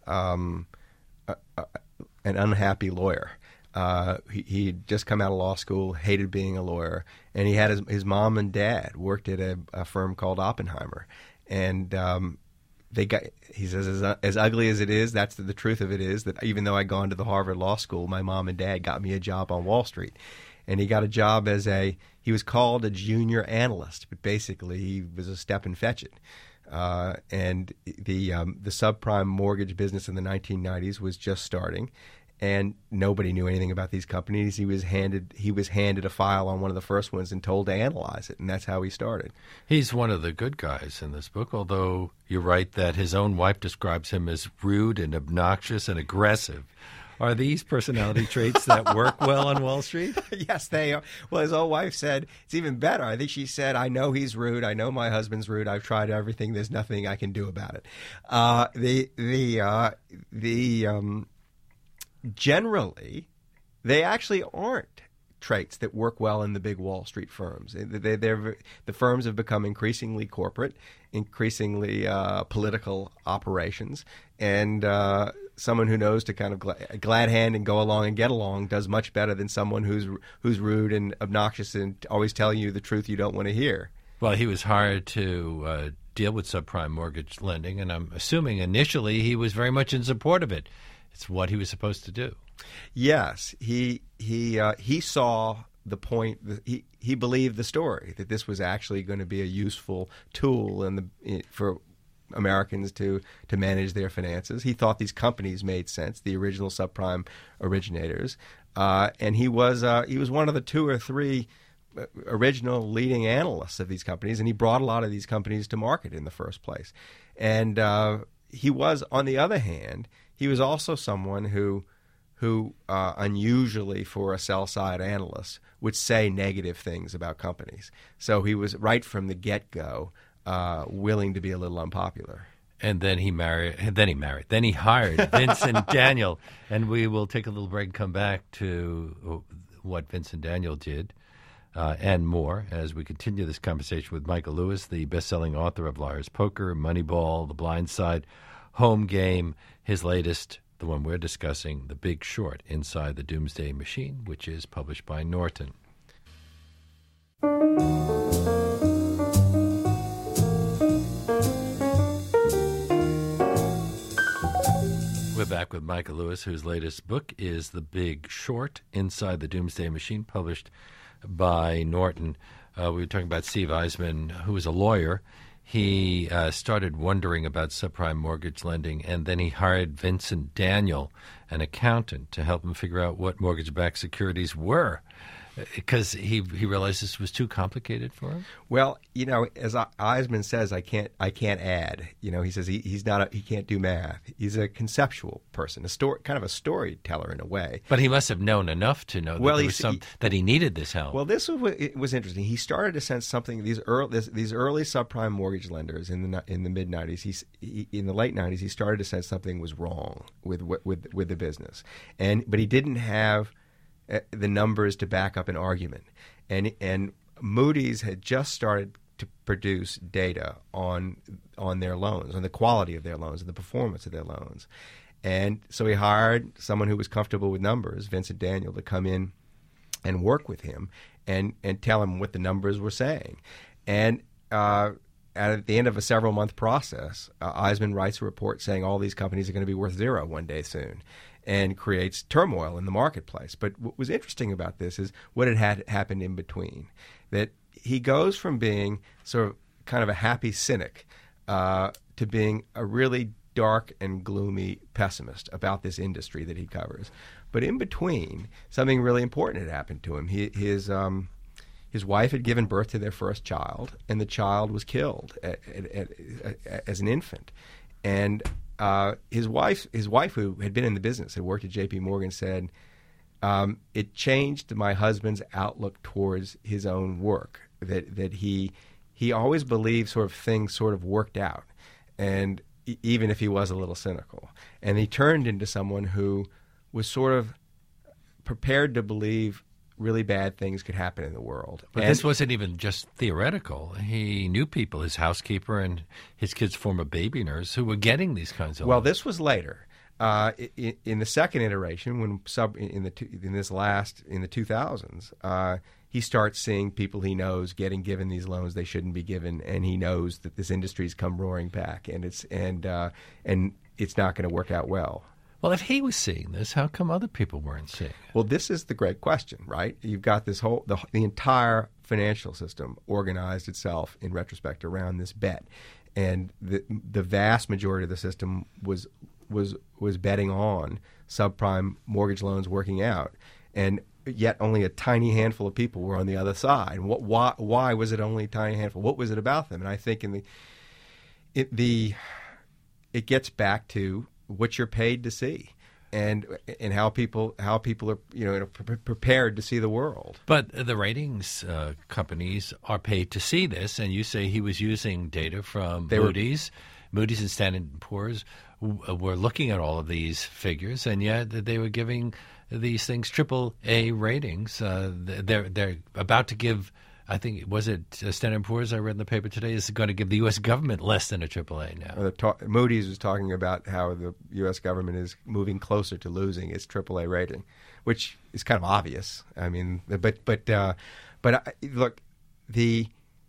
um, a, a an unhappy lawyer. Uh, he, he'd just come out of law school, hated being a lawyer, and he had his, his mom and dad worked at a, a firm called Oppenheimer. And um, they got, he says, as, as ugly as it is, that's the, the truth of it is that even though I'd gone to the Harvard Law School, my mom and dad got me a job on Wall Street. And he got a job as a, he was called a junior analyst, but basically he was a step and fetch it. Uh, and the um, the subprime mortgage business in the nineteen nineties was just starting, and nobody knew anything about these companies. He was handed he was handed a file on one of the first ones and told to analyze it, and that's how he started. He's one of the good guys in this book, although you're right that his own wife describes him as rude and obnoxious and aggressive. Are these personality traits that work well on Wall Street? Yes, they are. Well, his old wife said, it's even better. I think she said, I know he's rude. I know my husband's rude. I've tried everything. There's nothing I can do about it. Uh, the, the, uh, the, um, generally, they actually aren't traits that work well in the big Wall Street firms. They, they're, the firms have become increasingly corporate, increasingly uh, political operations, and uh, someone who knows to kind of glad, glad hand and go along and get along does much better than someone who's who's rude and obnoxious and always telling you the truth you don't want to hear. Well, he was hired to uh, deal with subprime mortgage lending, and I'm assuming initially he was very much in support of it. It's what he was supposed to do. Yes, he he uh, he saw the point. He he believed the story that this was actually going to be a useful tool in the for Americans to to manage their finances. He thought these companies made sense, the original subprime originators, uh, and he was uh, he was one of the two or three original leading analysts of these companies, and he brought a lot of these companies to market in the first place. And uh, he was, on the other hand, he was also someone who who, uh, unusually for a sell-side analyst, would say negative things about companies. So he was, right from the get-go, uh, willing to be a little unpopular. And then he married. And then he married. Then he hired Vincent Daniel. And we will take a little break and come back to what Vincent Daniel did uh, and more as we continue this conversation with Michael Lewis, the best-selling author of Liar's Poker, Moneyball, The Blind Side, Home Game, his latest, the one we're discussing, The Big Short, Inside the Doomsday Machine, which is published by Norton. We're back with Michael Lewis, whose latest book is The Big Short, Inside the Doomsday Machine, published by Norton. Uh, we were talking about Steve Eisman, who was a lawyer. He uh, started wondering about subprime mortgage lending, and then he hired Vincent Daniel, an accountant, to help him figure out what mortgage-backed securities were, because he he realized this was too complicated for him. Well, you know, as Eisman says, I can't I can't add. You know, he says he, he's not a, he can't do math. He's a conceptual person, a story kind of a storyteller in a way. But he must have known enough to know that, well, there was some, he, that he needed this help. Well, this was it was interesting. He started to sense something. These early this, these early subprime mortgage lenders in the in the mid nineties, he, he in the late nineties, he started to sense something was wrong with with with the business, and but he didn't have the numbers to back up an argument. And and Moody's had just started to produce data on on their loans, on the quality of their loans and the performance of their loans. And so he hired someone who was comfortable with numbers, Vincent Daniel, to come in and work with him and, and tell him what the numbers were saying. And uh, at the end of a several-month process, uh, Eisman writes a report saying all these companies are going to be worth zero one day soon, and creates turmoil in the marketplace. But what was interesting about this is what had, had happened in between. That he goes from being sort of kind of a happy cynic uh, to being a really dark and gloomy pessimist about this industry that he covers. But in between, something really important had happened to him. He, his um, his wife had given birth to their first child, and the child was killed at, at, at, as an infant. And Uh, his wife, his wife, who had been in the business, had worked at J P Morgan, said, um, "It changed my husband's outlook towards his own work. That that he he always believed sort of things sort of worked out, and e- even if he was a little cynical, and he turned into someone who was sort of prepared to believe really bad things could happen in the world." But and this wasn't even just theoretical. He knew people, his housekeeper and his kid's former baby nurse, who were getting these kinds of Well, loans. this was later. Uh, in, in the second iteration, when sub in the in this last in the two thousands, uh, he starts seeing people he knows getting given these loans they shouldn't be given, and he knows that this industry's come roaring back, and it's and uh, and it's not going to work out well. Well, if he was seeing this, how come other people weren't seeing it? Well, this is the great question, right? You've got this whole the, the entire financial system organized itself in retrospect around this bet, and the the vast majority of the system was was was betting on subprime mortgage loans working out, and yet only a tiny handful of people were on the other side. What why why was it only a tiny handful? What was it about them? And I think in the it the it gets back to what you're paid to see, and and how people how people are you know pre- prepared to see the world. But the ratings uh, companies are paid to see this, and you say he was using data from They Moody's. Were, Moody's and Standard and Poor's w- were looking at all of these figures, and yet they were giving these things triple A ratings. Uh, they're they're about to give. I think, was it Standard and Poor's I read in the paper today, is going to give the U S government less than a triple A now. Uh, the ta- Moody's was talking about how the U S government is moving closer to losing its triple A rating, which is kind of obvious. I mean, but but uh, but I, look, the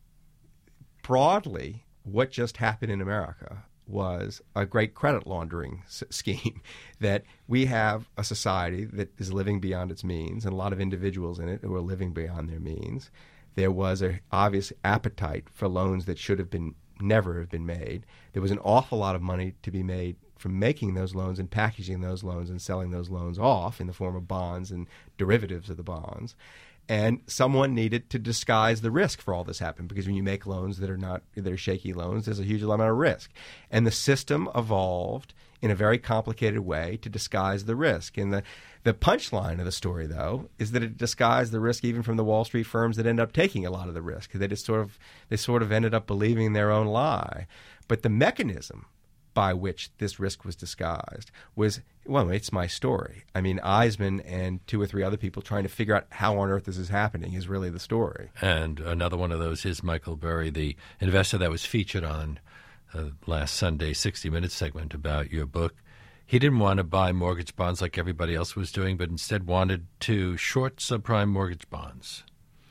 broadly, what just happened in America was a great credit laundering s- scheme. That we have a society that is living beyond its means, and a lot of individuals in it who are living beyond their means. There was an obvious appetite for loans that should have been never have been made. There was an awful lot of money to be made from making those loans and packaging those loans and selling those loans off in the form of bonds and derivatives of the bonds. And someone needed to disguise the risk for all this happened, because when you make loans that are not that are shaky loans, there's a huge amount of risk. And the system evolved in a very complicated way to disguise the risk. And the, the punchline of the story, though, is that it disguised the risk even from the Wall Street firms that end up taking a lot of the risk. They just sort of they sort of ended up believing their own lie. But the mechanism by which this risk was disguised was, well, it's my story. I mean, Eisman and two or three other people trying to figure out how on earth this is happening is really the story. And another one of those is Michael Burry, the investor that was featured on uh, last Sunday's sixty minutes segment about your book. He didn't want to buy mortgage bonds like everybody else was doing, but instead wanted to short subprime mortgage bonds.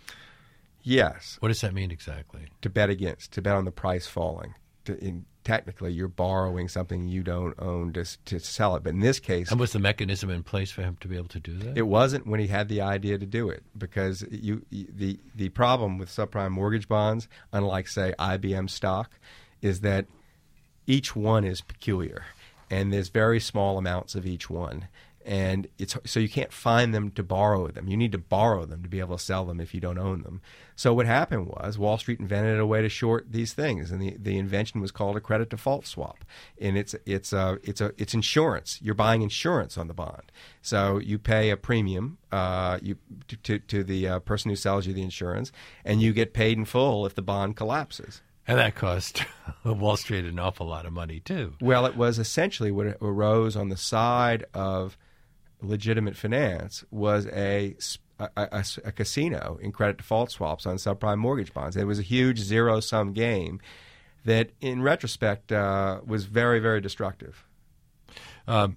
Yes. What does that mean exactly? To bet against, to bet on the price falling. To, in, technically, you're borrowing something you don't own to, to sell it. But in this case... And was the mechanism in place for him to be able to do that? It wasn't when he had the idea to do it, because you, you the, the problem with subprime mortgage bonds, unlike, say, I B M stock, is that each one is peculiar. And there's very small amounts of each one. And it's so you can't find them to borrow them. You need to borrow them to be able to sell them if you don't own them. So what happened was Wall Street invented a way to short these things, and the, the invention was called a credit default swap. And it's it's a it's a it's insurance. You're buying insurance on the bond. So you pay a premium uh, you to to, to the uh, person who sells you the insurance, and you get paid in full if the bond collapses. And that cost Wall Street an awful lot of money, too. Well, it was essentially what arose on the side of legitimate finance was a, a, a, a casino in credit default swaps on subprime mortgage bonds. It was a huge zero-sum game that, in retrospect, uh, was very, very destructive. Um,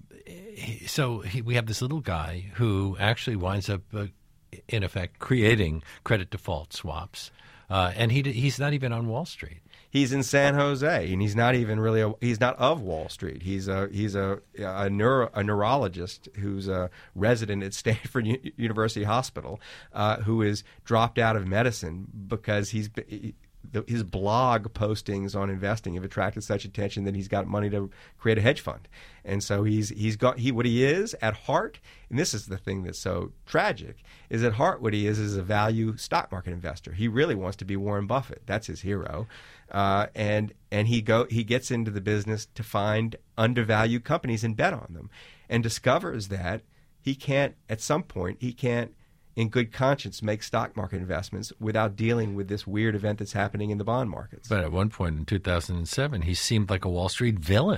so he, we have this little guy who actually winds up, uh, in effect, creating credit default swaps. Uh, and he he's not even on Wall Street. He's in San Jose, and he's not even really a, he's not of Wall Street. He's a he's a a, neuro, a neurologist who's a resident at Stanford U- University Hospital, uh, who is dropped out of medicine because he's he, the, his blog postings on investing have attracted such attention that he's got money to create a hedge fund. And so he's he's got he what he is at heart, and this is the thing that's so tragic, is at heart what he is is a value stock market investor. He really wants to be Warren Buffett. That's his hero. Uh, and and he go he gets into the business to find undervalued companies and bet on them, and discovers that he can't at some point he can't in good conscience make stock market investments without dealing with this weird event that's happening in the bond markets. But at one point in two thousand seven, he seemed like a Wall Street villain.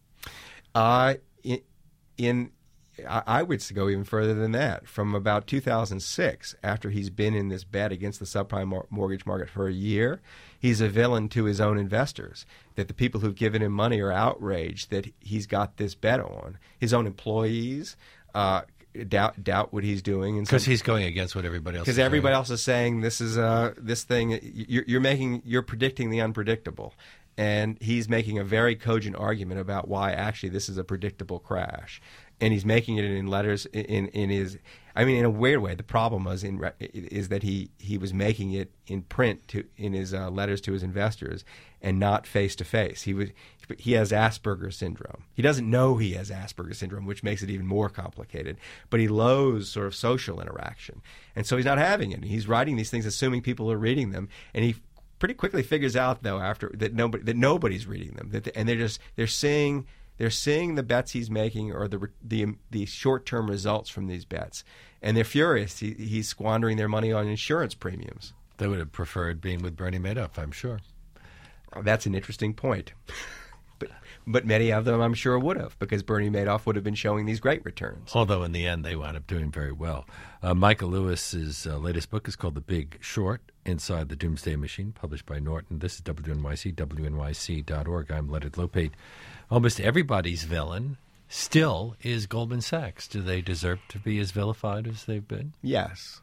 Uh, in, in I would go even further than that. From about two thousand six, after he's been in this bet against the subprime mor- mortgage market for a year, he's a villain to his own investors, that the people who've given him money are outraged that he's got this bet on. His own employees uh, doubt doubt what he's doing. Because he's going against what everybody else is Because everybody else is saying this is uh, this thing, you're, you're making, you're predicting the unpredictable. And he's making a very cogent argument about why actually this is a predictable crash. And he's making it in letters in, in his, I mean, in a weird way. The problem was in is that he, he was making it in print to in his uh, letters to his investors, and not face to face. He was he has Asperger's syndrome. He doesn't know he has Asperger's syndrome, which makes it even more complicated. But he loathes sort of social interaction, and so he's not having it. He's writing these things, assuming people are reading them, and he pretty quickly figures out though after that nobody that nobody's reading them, that the, and they're just they're seeing. They're seeing the bets he's making or the the, the short-term results from these bets, and they're furious. He, he's squandering their money on insurance premiums. They would have preferred being with Bernie Madoff, I'm sure. Oh, that's an interesting point. but but many of them, I'm sure, would have, because Bernie Madoff would have been showing these great returns. Although in the end, they wound up doing very well. Uh, Michael Lewis's uh, latest book is called The Big Short, Inside the Doomsday Machine, published by Norton. This is W N Y C, W N Y C dot org. I'm Leonard Lopate. Almost everybody's villain still is Goldman Sachs. Do they deserve to be as vilified as they've been? Yes.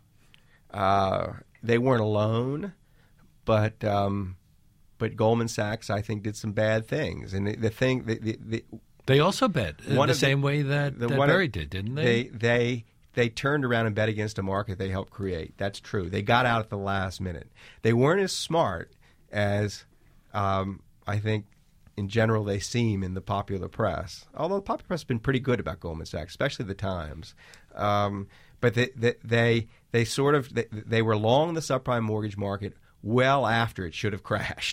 Uh, they weren't alone, but um, but Goldman Sachs, I think, did some bad things. And the, the thing, the, the, the, they also bet in the same the, way that, the, that Barry did, didn't they? They they they turned around and bet against a market they helped create. That's true. They got out at the last minute. They weren't as smart as um, I think. In general, they seem in the popular press, although the popular press has been pretty good about Goldman Sachs, especially the Times. Um, but they, they they they sort of they, they were long the subprime mortgage market well after it should have crashed,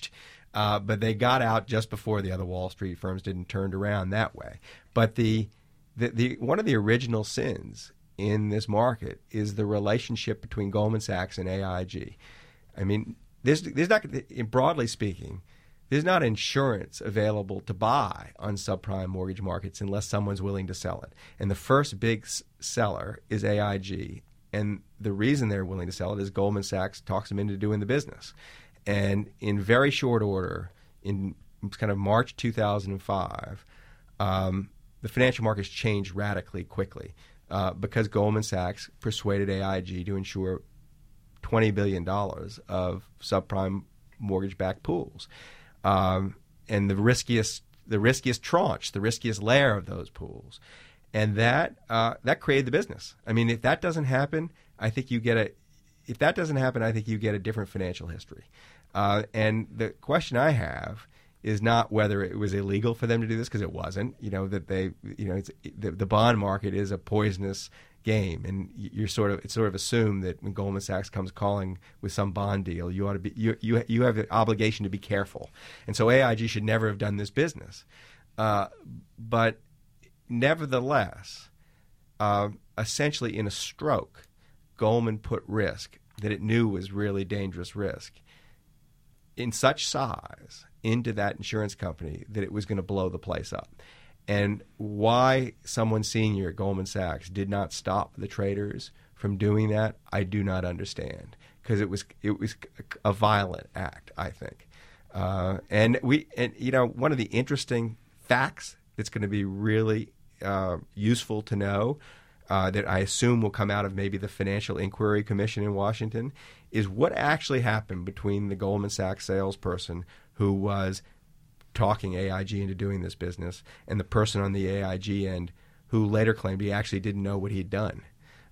Uh, but they got out just before the other Wall Street firms didn't turn around that way. But the, the, the one of the original sins in this market is the relationship between Goldman Sachs and A I G. I mean, there's, there's not, broadly speaking, there's not insurance available to buy on subprime mortgage markets unless someone's willing to sell it. And the first big s- seller is A I G. And the reason they're willing to sell it is Goldman Sachs talks them into doing the business. And in very short order, in kind of March two thousand five, um, the financial markets changed radically quickly uh, because Goldman Sachs persuaded A I G to insure twenty billion dollars of subprime mortgage-backed pools. Um, and the riskiest, the riskiest tranche, the riskiest layer of those pools. And that uh, that created the business. I mean, if that doesn't happen, I think you get a if that doesn't happen, I think you get a different financial history. Uh, and the question I have is not whether it was illegal for them to do this, because it wasn't. You know that they, you know, it's, the, the bond market is a poisonous game, and you're sort of it's sort of assumed that when Goldman Sachs comes calling with some bond deal, you ought to be you you you have the obligation to be careful. And so A I G should never have done this business. Uh, but nevertheless, uh, essentially in a stroke, Goldman put risk that it knew was really dangerous risk in such size into that insurance company that it was going to blow the place up. And why someone senior at Goldman Sachs did not stop the traders from doing that, I do not understand, because it was it was a violent act, I think. Uh, and we and you know one of the interesting facts that's going to be really uh, useful to know, uh, that I assume will come out of maybe the Financial Inquiry Commission in Washington, is what actually happened between the Goldman Sachs salesperson who was talking A I G into doing this business and the person on the A I G end who later claimed he actually didn't know what he'd done,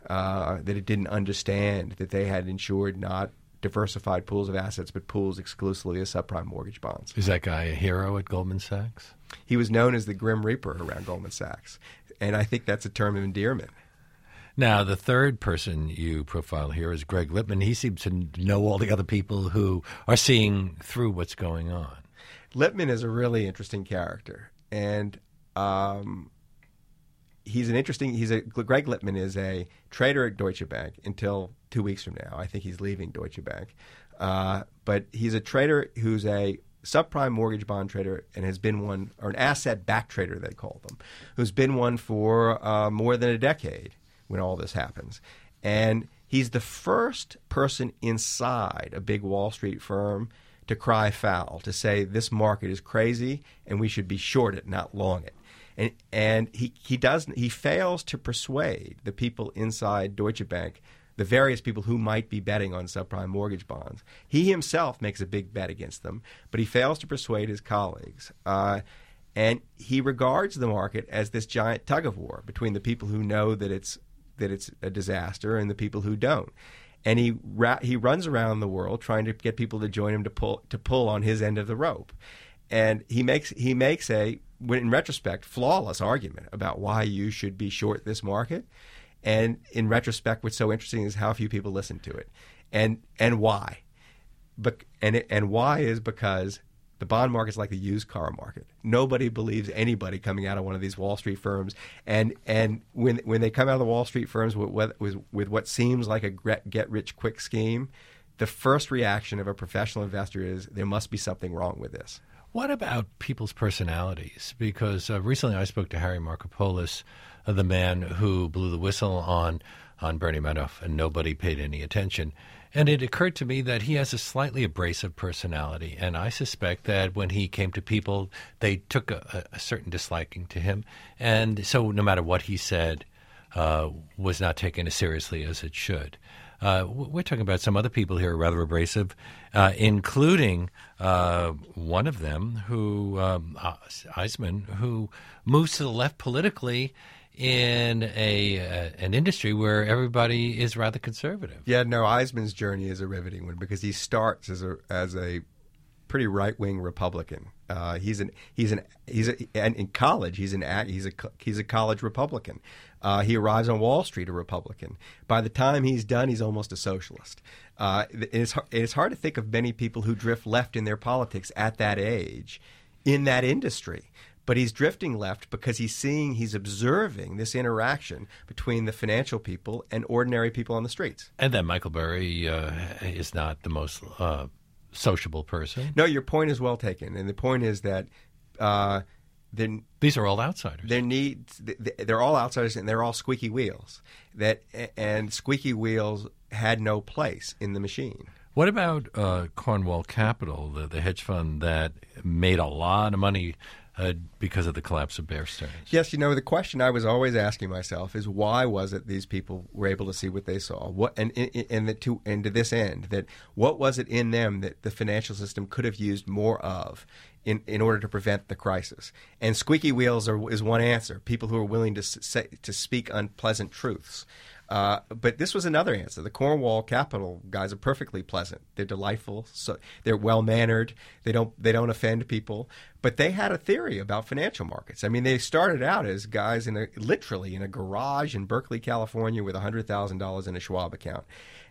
uh, that it didn't understand that they had insured not diversified pools of assets but pools exclusively of subprime mortgage bonds. Is that guy a hero at Goldman Sachs? He was known as the Grim Reaper around Goldman Sachs, and I think that's a term of endearment. Now, the third person you profile here is Greg Lippmann. He seems to know all the other people who are seeing through what's going on. Lippmann is a really interesting character, and um, he's an interesting. He's a Greg Lippmann is a trader at Deutsche Bank until two weeks from now. I think he's leaving Deutsche Bank, uh, but he's a trader who's a subprime mortgage bond trader and has been one, or an asset-backed trader they call them, who's been one for uh, more than a decade when all this happens, and he's the first person inside a big Wall Street firm to cry foul, to say this market is crazy and we should be short it, not long it. And and he he doesn't he fails to persuade the people inside Deutsche Bank, the various people who might be betting on subprime mortgage bonds. He himself makes a big bet against them, but he fails to persuade his colleagues. Uh, and he regards the market as this giant tug of war between the people who know that it's that it's a disaster and the people who don't. And he ra- he runs around the world trying to get people to join him to pull to pull on his end of the rope, and he makes he makes a, in retrospect, flawless argument about why you should be short this market. And in retrospect, what's so interesting is how few people listen to it, and and why. But and it, and why is because the bond market is like the used car market. Nobody believes anybody coming out of one of these Wall Street firms. And and when when they come out of the Wall Street firms with, with, with what seems like a get-rich-quick scheme, the first reaction of a professional investor is there must be something wrong with this. What about people's personalities? Because uh, recently I spoke to Harry Markopolos, uh, the man who blew the whistle on, on Bernie Madoff, and nobody paid any attention. And it occurred to me that he has a slightly abrasive personality, and I suspect that when he came to people, they took a, a certain disliking to him, and so no matter what he said, uh, was not taken as seriously as it should. Uh, we're talking about some other people here who are rather abrasive, uh, including uh, one of them, who um, Eisman, who moves to the left politically in a uh, an industry where everybody is rather conservative. Yeah, no, Eisman's journey is a riveting one because he starts as a as a pretty right wing Republican. Uh, he's an he's an he's a, and in college he's an he's a he's a college Republican. Uh, he arrives on Wall Street a Republican. By the time he's done, he's almost a socialist. Uh, it's, it's hard to think of many people who drift left in their politics at that age in that industry. But he's drifting left because he's seeing, he's observing this interaction between the financial people and ordinary people on the streets. And then Michael Burry uh, is not the most uh, sociable person. No, your point is well taken. And the point is that uh, then these are all outsiders. Their needs, they're all outsiders, and they're all squeaky wheels. That and squeaky wheels had no place in the machine. What about uh, Cornwall Capital, the, the hedge fund that made a lot of money uh, because of the collapse of Bear Stearns? Yes, you know, the question I was always asking myself is why was it these people were able to see what they saw? What and and, and, the, to, and to this end, that what was it in them that the financial system could have used more of in, in order to prevent the crisis? And squeaky wheels are, is one answer. People who are willing to say, to speak unpleasant truths. Uh, but this was another answer. The Cornwall Capital guys are perfectly pleasant. They're delightful. So they're well mannered. They don't they don't offend people. But they had a theory about financial markets. I mean, they started out as guys in a literally in a garage in Berkeley, California, with a hundred thousand dollars in a Schwab account,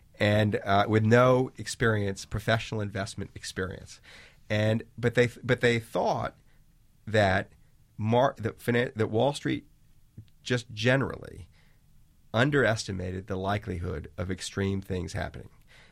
and uh, with no experience, professional investment experience. And but they but they thought that mar- that, finan- that Wall Street just generally underestimated the likelihood of extreme things happening,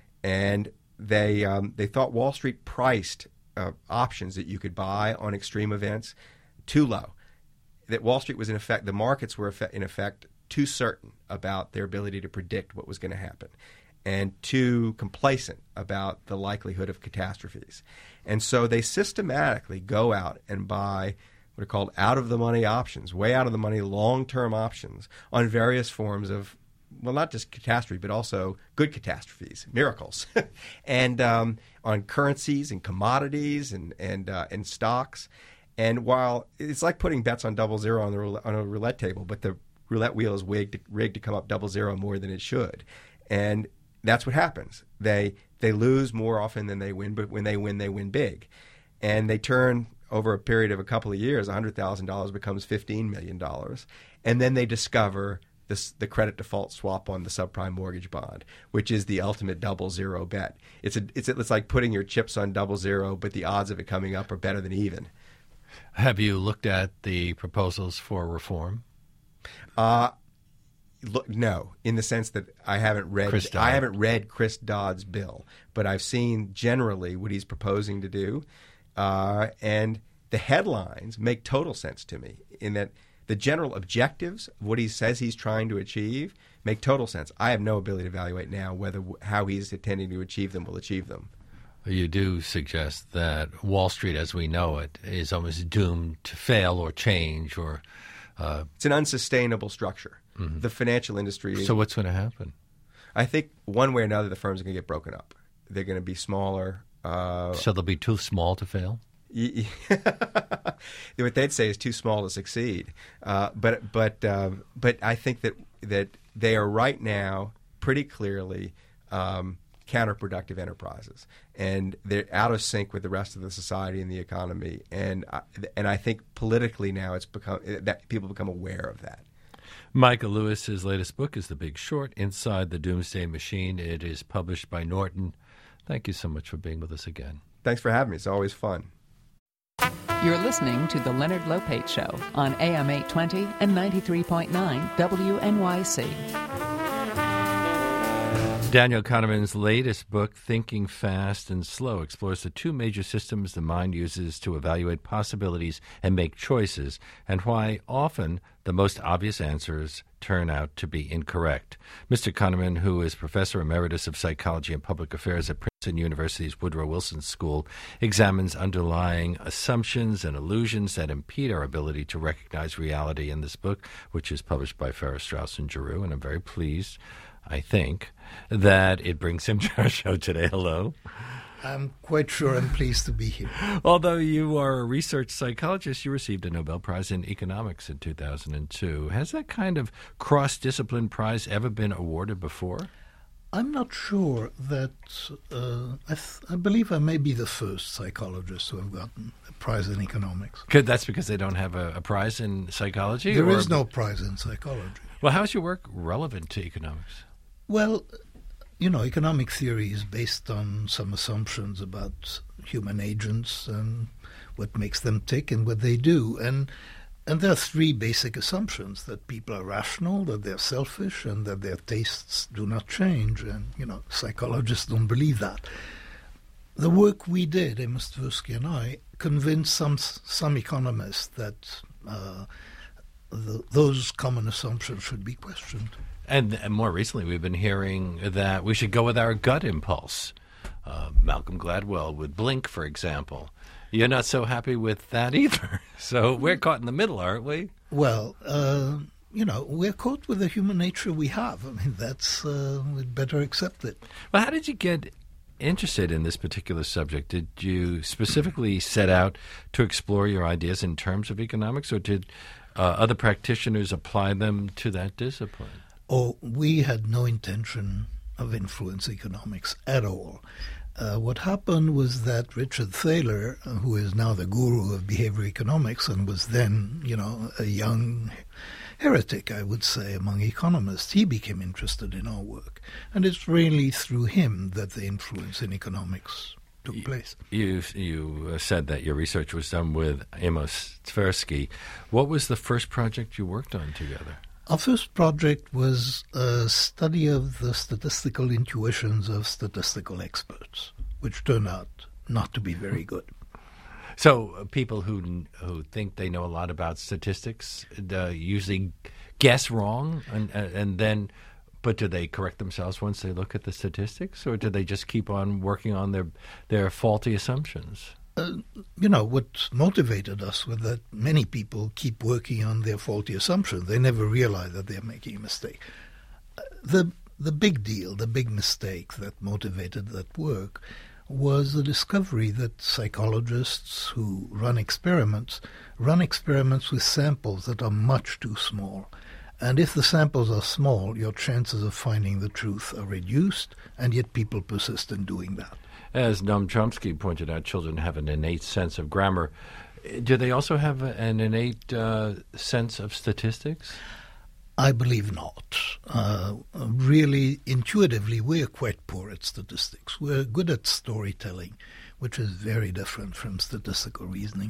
and they um, they thought Wall Street priced uh, options that you could buy on extreme events too low. That Wall Street was in effect, the markets were in effect too certain about their ability to predict what was going to happen, and too complacent about the likelihood of catastrophes. And so they systematically go out and buy what are called out-of-the-money options, way out-of-the-money long-term options on various forms of, well, not just catastrophe, but also good catastrophes, miracles, and um, on currencies and commodities and and uh, and stocks. And while it's like putting bets on double zero on the roulette, on a roulette table, but the roulette wheel is rigged to, rigged to come up double zero more than it should, and that's what happens. They they lose more often than they win, but when they win, they win big, and they turn. Over a period of a couple of years, one hundred thousand dollars becomes fifteen million dollars. And then they discover this, the credit default swap on the subprime mortgage bond, which is the ultimate double zero bet. It's, a, it's, a, it's like putting your chips on double zero, but the odds of it coming up are better than even. Have you looked at the proposals for reform? Uh, look, no, in the sense that I haven't read Chris Dodd. I haven't read Chris Dodd's bill, but I've seen generally what he's proposing to do. Uh, and the headlines make total sense to me in that the general objectives of what he says he's trying to achieve make total sense. I have no ability to evaluate now whether how he's intending to achieve them will achieve them. You do suggest that Wall Street, as we know it, is almost doomed to fail or change, or uh, it's an unsustainable structure. Mm-hmm. The financial industry. So what's going to happen? I think one way or another, the firms are going to get broken up. They're going to be smaller. Uh, so they'll be too small to fail? What they'd say is too small to succeed. Uh, but but um, but I think that that they are right now pretty clearly um, counterproductive enterprises, and they're out of sync with the rest of the society and the economy. And I, and I think politically now it's become that people become aware of that. Michael Lewis's latest book is The Big Short: Inside the Doomsday Machine. It is published by Norton. Thank you so much for being with us again. Thanks for having me. It's always fun. You're listening to The Leonard Lopate Show on A M eight twenty and ninety-three point nine W N Y C. Daniel Kahneman's latest book, Thinking Fast and Slow, explores the two major systems the mind uses to evaluate possibilities and make choices, and why often the most obvious answers turn out to be incorrect. Mister Kahneman, who is Professor Emeritus of Psychology and Public Affairs at Princeton University's Woodrow Wilson School, examines underlying assumptions and illusions that impede our ability to recognize reality in this book, which is published by Farrar, Straus and Giroux, and I'm very pleased, I think, that it brings him to our show today. Hello. I'm quite sure I'm pleased to be here. Although you are a research psychologist, you received a Nobel Prize in Economics in two thousand two. Has that kind of cross-discipline prize ever been awarded before? I'm not sure that, uh, I, th- I believe I may be the first psychologist to have gotten a prize in economics. Good, that's because they don't have a, a prize in psychology? There or... is no prize in psychology. Well, how is your work relevant to economics? Well, you know, economic theory is based on some assumptions about human agents and what makes them tick and what they do. And And there are three basic assumptions: that people are rational, that they're selfish, and that their tastes do not change. And, you know, psychologists don't believe that. The work we did, Amos Tversky and I, convinced some some economists that uh, the, those common assumptions should be questioned. And, and more recently, we've been hearing that we should go with our gut impulse. Uh, Malcolm Gladwell with Blink, for example. You're not so happy with that either. So we're caught in the middle, aren't we? Well, uh, you know, we're caught with the human nature we have. I mean, that's, uh, we'd better accept it. Well, how did you get interested in this particular subject? Did you specifically set out to explore your ideas in terms of economics, or did uh, other practitioners apply them to that discipline? Oh, we had no intention of influence economics at all. Uh, what happened was that Richard Thaler, uh, who is now the guru of behavior economics and was then, you know, a young heretic, I would say, among economists, he became interested in our work. And it's really through him that the influence in economics took place. You, you said that your research was done with Amos Tversky. What was the first project you worked on together? Our first project was a study of the statistical intuitions of statistical experts, which turned out not to be very good. So uh, people who who think they know a lot about statistics uh, usually guess wrong, and and then, but do they correct themselves once they look at the statistics, or do they just keep on working on their their faulty assumptions? Uh, you know, what motivated us was that many people keep working on their faulty assumptions. They never realize that they're making a mistake. Uh, the the big deal, the big mistake that motivated that work was the discovery that psychologists who run experiments run experiments with samples that are much too small. And if the samples are small, your chances of finding the truth are reduced, and yet people persist in doing that. As Noam Chomsky pointed out, children have an innate sense of grammar. Do they also have an innate uh, sense of statistics? I believe not. Uh, really, intuitively, we're quite poor at statistics. We're good at storytelling, which is very different from statistical reasoning.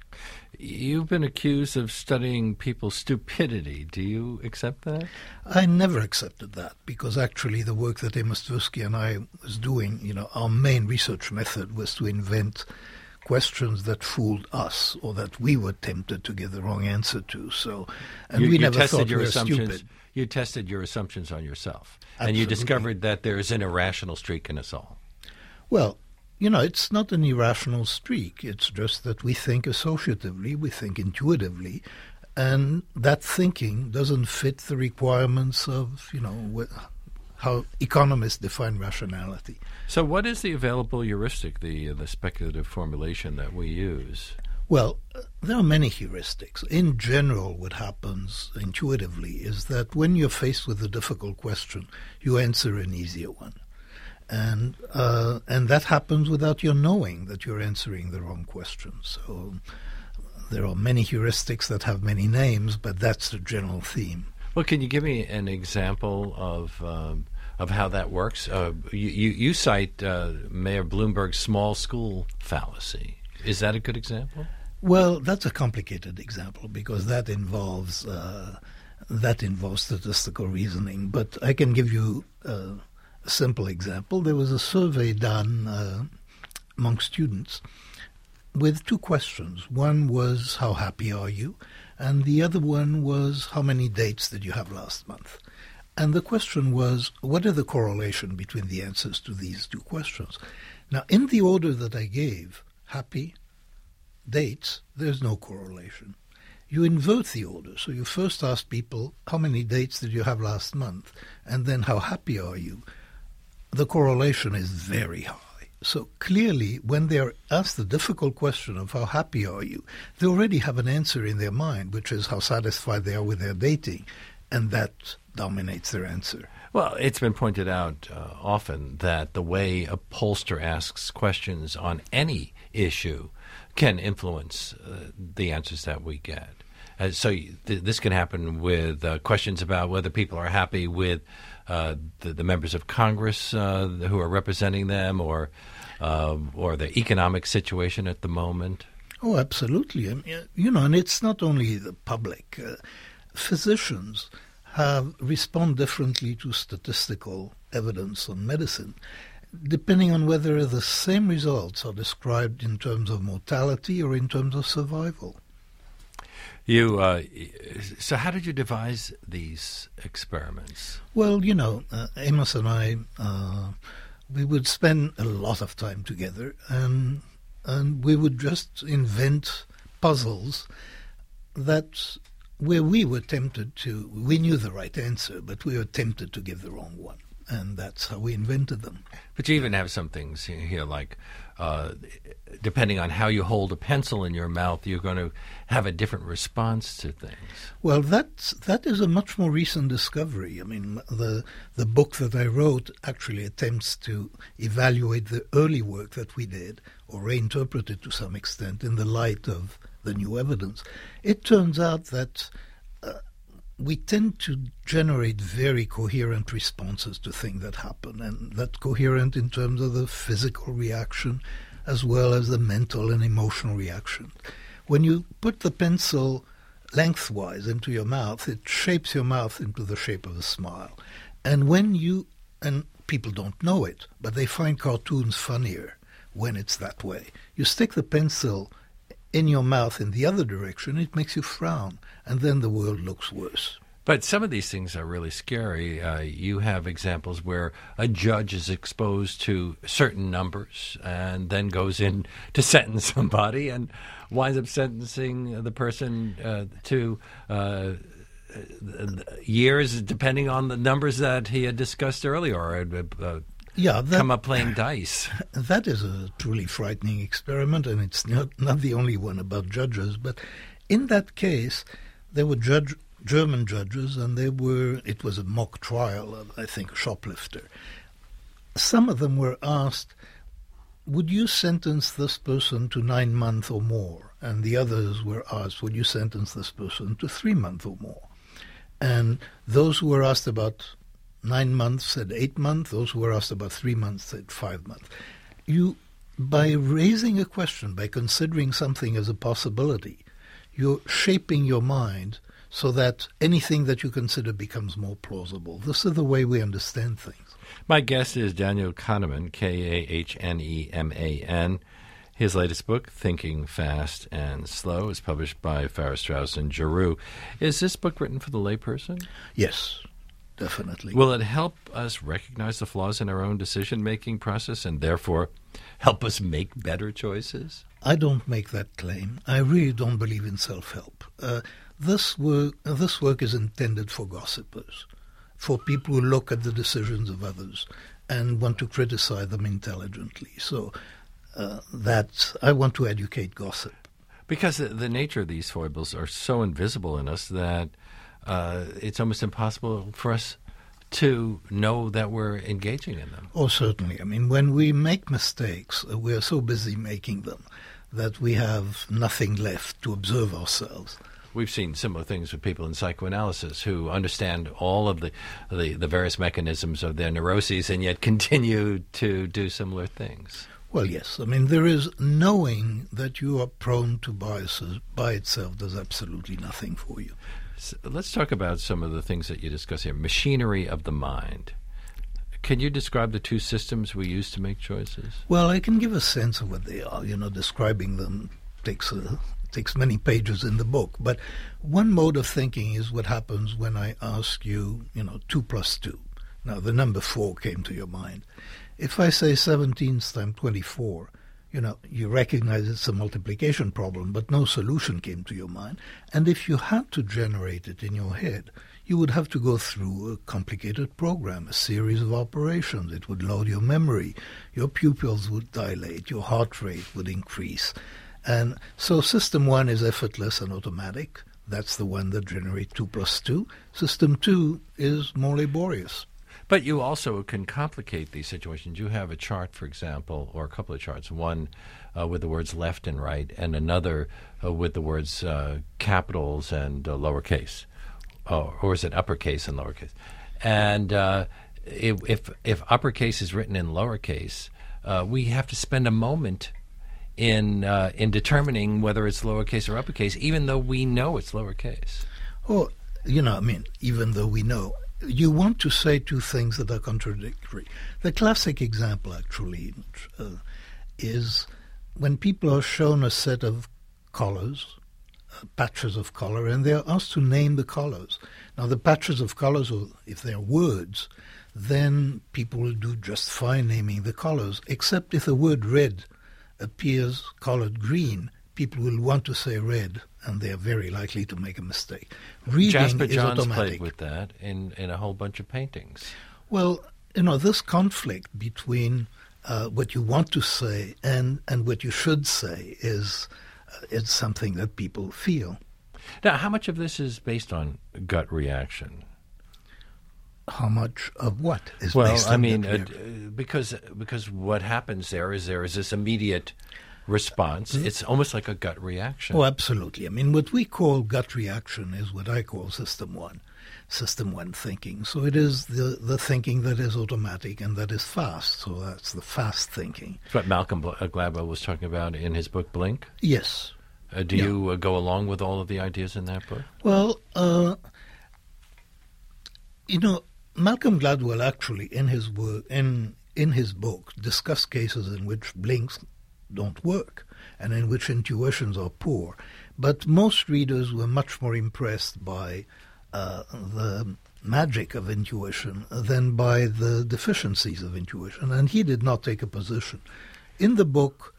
You've been accused of studying people's stupidity. Do you accept that? I never accepted that, because actually the work that Amos Tversky and I was doing, you know, our main research method was to invent questions that fooled us or that we were tempted to give the wrong answer to. So, and you, we you never tested thought your we were assumptions. stupid. You tested your assumptions on yourself, Absolutely. and you discovered that there is an irrational streak in us all. Well, you know, it's not an irrational streak. It's just that we think associatively, we think intuitively, and that thinking doesn't fit the requirements of, you know, wh- how economists define rationality. So what is the available heuristic, the, the speculative formulation that we use? Well, uh, there are many heuristics. In general, what happens intuitively is that when you're faced with a difficult question, you answer an easier one. And uh, and that happens without your knowing that you're answering the wrong question. So there are many heuristics that have many names, but that's the general theme. Well, can you give me an example of um, of how that works? Uh, you, you, you cite uh, Mayor Bloomberg's small school fallacy. Is that a good example? Well, that's a complicated example because that involves uh, that involves statistical reasoning. But I can give you Uh, a simple example. There was a survey done uh, among students with two questions. One was, how happy are you? And the other one was, how many dates did you have last month? And the question was, what are the correlation between the answers to these two questions? Now, in the order that I gave, happy, dates, there's no correlation. You invert the order. So you first ask people, how many dates did you have last month? And then, how happy are you? The correlation is very high. So clearly, when they're asked the difficult question of how happy are you, they already have an answer in their mind, which is how satisfied they are with their dating, and that dominates their answer. Well, it's been pointed out uh, often that the way a pollster asks questions on any issue can influence uh, the answers that we get. Uh, so th- this can happen with uh, questions about whether people are happy with uh, the, the members of Congress uh, who are representing them, or uh, or the economic situation at the moment. Oh, absolutely. I mean, you know, and it's not only the public. Uh, physicians have respond differently to statistical evidence on medicine, depending on whether the same results are described in terms of mortality or in terms of survival. You uh, so how did you devise these experiments? Well, you know, uh, Amos and I, uh, we would spend a lot of time together, and and we would just invent puzzles that where we were tempted to, we knew the right answer, but we were tempted to give the wrong one. And that's how we invented them. But you even have some things here like, uh, depending on how you hold a pencil in your mouth, you're going to have a different response to things. Well, that's, that is a much more recent discovery. I mean, the the book that I wrote actually attempts to evaluate the early work that we did, or reinterpret it to some extent, in the light of the new evidence. It turns out that uh, we tend to generate very coherent responses to things that happen, and that coherent in terms of the physical reaction as well as the mental and emotional reaction. When you put the pencil lengthwise into your mouth, it shapes your mouth into the shape of a smile. And when you, and people don't know it, but they find cartoons funnier when it's that way. You stick the pencil in your mouth in the other direction, it makes you frown, and then the world looks worse. But some of these things are really scary. Uh, you have examples where a judge is exposed to certain numbers and then goes in to sentence somebody and winds up sentencing the person uh, to uh, years, depending on the numbers that he had discussed earlier, or had uh, yeah, that, come up playing dice. That is a truly frightening experiment, and it's not, not the only one about judges. But in that case, there were judge, German judges, and they were, it was a mock trial of, I think, a shoplifter. Some of them were asked, would you sentence this person to nine months or more? And the others were asked, would you sentence this person to three months or more? And those who were asked about nine months said eight months. Those who were asked about three months said five months. You, by raising a question, by considering something as a possibility, you're shaping your mind so that anything that you consider becomes more plausible. This is the way we understand things. My guest is Daniel Kahneman, K A H N E M A N. His latest book, Thinking Fast and Slow, is published by Farrar, Straus and Giroux. Is this book written for the layperson? Yes, definitely. Will it help us recognize the flaws in our own decision-making process and therefore help us make better choices? I don't make that claim. I really don't believe in self-help. Uh, this work, uh, this work is intended for gossipers, for people who look at the decisions of others and want to criticize them intelligently. So uh, that I want to educate gossip. Because the, the nature of these foibles are so invisible in us that uh, it's almost impossible for us to know that we're engaging in them. Oh, certainly. I mean, when we make mistakes, uh, we're so busy making them that we have nothing left to observe ourselves. We've seen similar things with people in psychoanalysis who understand all of the, the, the various mechanisms of their neuroses and yet continue to do similar things. Well, yes. I mean, there is knowing that you are prone to biases by itself does absolutely nothing for you. So let's talk about some of the things that you discuss here. Machinery of the mind. Can you describe the two systems we use to make choices? Well, I can give a sense of what they are. You know, describing them takes a, takes many pages in the book. But one mode of thinking is what happens when I ask you, you know, two plus two. Now, the number four came to your mind. If I say seventeen times twenty-four, you know, you recognize it's a multiplication problem, but no solution came to your mind. And if you had to generate it in your head, you would have to go through a complicated program, a series of operations. It would load your memory. Your pupils would dilate. Your heart rate would increase. And so system one is effortless and automatic. That's the one that generates two plus two. System two is more laborious. But you also can complicate these situations. You have a chart, for example, or a couple of charts, one uh, with the words left and right, and another uh, with the words uh, capitals and uh, lowercase. Oh, or is it uppercase and lowercase? And uh, if, if if uppercase is written in lowercase, uh, we have to spend a moment in uh, in determining whether it's lowercase or uppercase, even though we know it's lowercase. Well, you know, I mean, even though we know, you want to say two things that are contradictory. The classic example, actually, uh, is when people are shown a set of colors, uh, patches of color, and they're asked to name the colors. Now, the patches of colors, or if they're words, then people will do just fine naming the colors, except if the word red appears colored green, people will want to say red, and they're very likely to make a mistake. Reading Jasper is Johns automatic. played with that in, in a whole bunch of paintings. Well, you know, this conflict between uh, what you want to say and, and what you should say is uh, it's something that people feel. Now, how much of this is based on gut reaction? How much of what is Well, based I on mean, that uh, reaction? because because what happens there is there is this immediate response. Mm-hmm. It's almost like a gut reaction. Oh, absolutely. I mean, what we call gut reaction is what I call system one, system one thinking. So it is the, the thinking that is automatic and that is fast. So that's the fast thinking. That's what Malcolm Gladwell was talking about in his book, Blink. Yes. Uh, do yeah. you uh, go along with all of the ideas in that book? Well, uh, you know, Malcolm Gladwell actually, in his work, in in his book, discussed cases in which blinks don't work and in which intuitions are poor. But most readers were much more impressed by uh, the magic of intuition than by the deficiencies of intuition, and he did not take a position. In the book,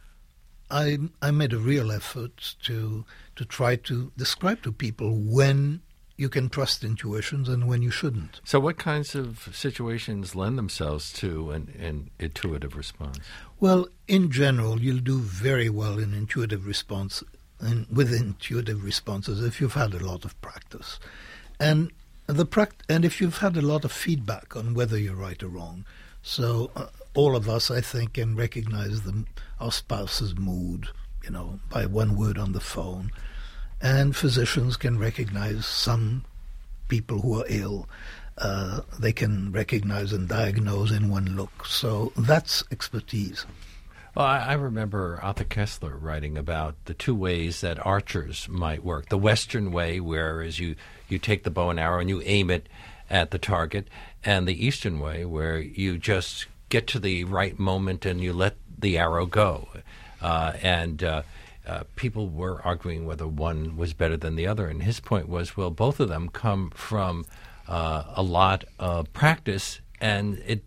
I I made a real effort to to try to describe to people when you can trust intuitions and when you shouldn't. So what kinds of situations lend themselves to an, an intuitive response? Well, in general, you'll do very well in intuitive response and with intuitive responses if you've had a lot of practice. And the pract- and if you've had a lot of feedback on whether you're right or wrong. So uh, all of us, I think, can recognize the, our spouse's mood, you know, by one word on the phone. And physicians can recognize some people who are ill. Uh, they can recognize and diagnose in one look. So that's expertise. Well, I, I remember Arthur Koestler writing about the two ways that archers might work. The Western way, whereas you, you take the bow and arrow and you aim it at the target, and the Eastern way, where you just get to the right moment and you let the arrow go. Uh, and uh, uh, people were arguing whether one was better than the other. And his point was, well, both of them come from uh, a lot of practice, and it,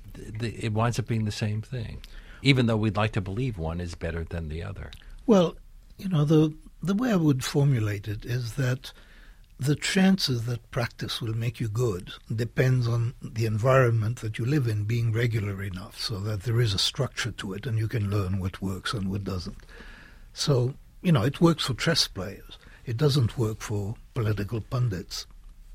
it it winds up being the same thing, even though we'd like to believe one is better than the other. Well, you know, the the way I would formulate it is that the chances that practice will make you good depends on the environment that you live in being regular enough so that there is a structure to it and you can learn what works and what doesn't. So, you know, it works for chess players. It doesn't work for political pundits.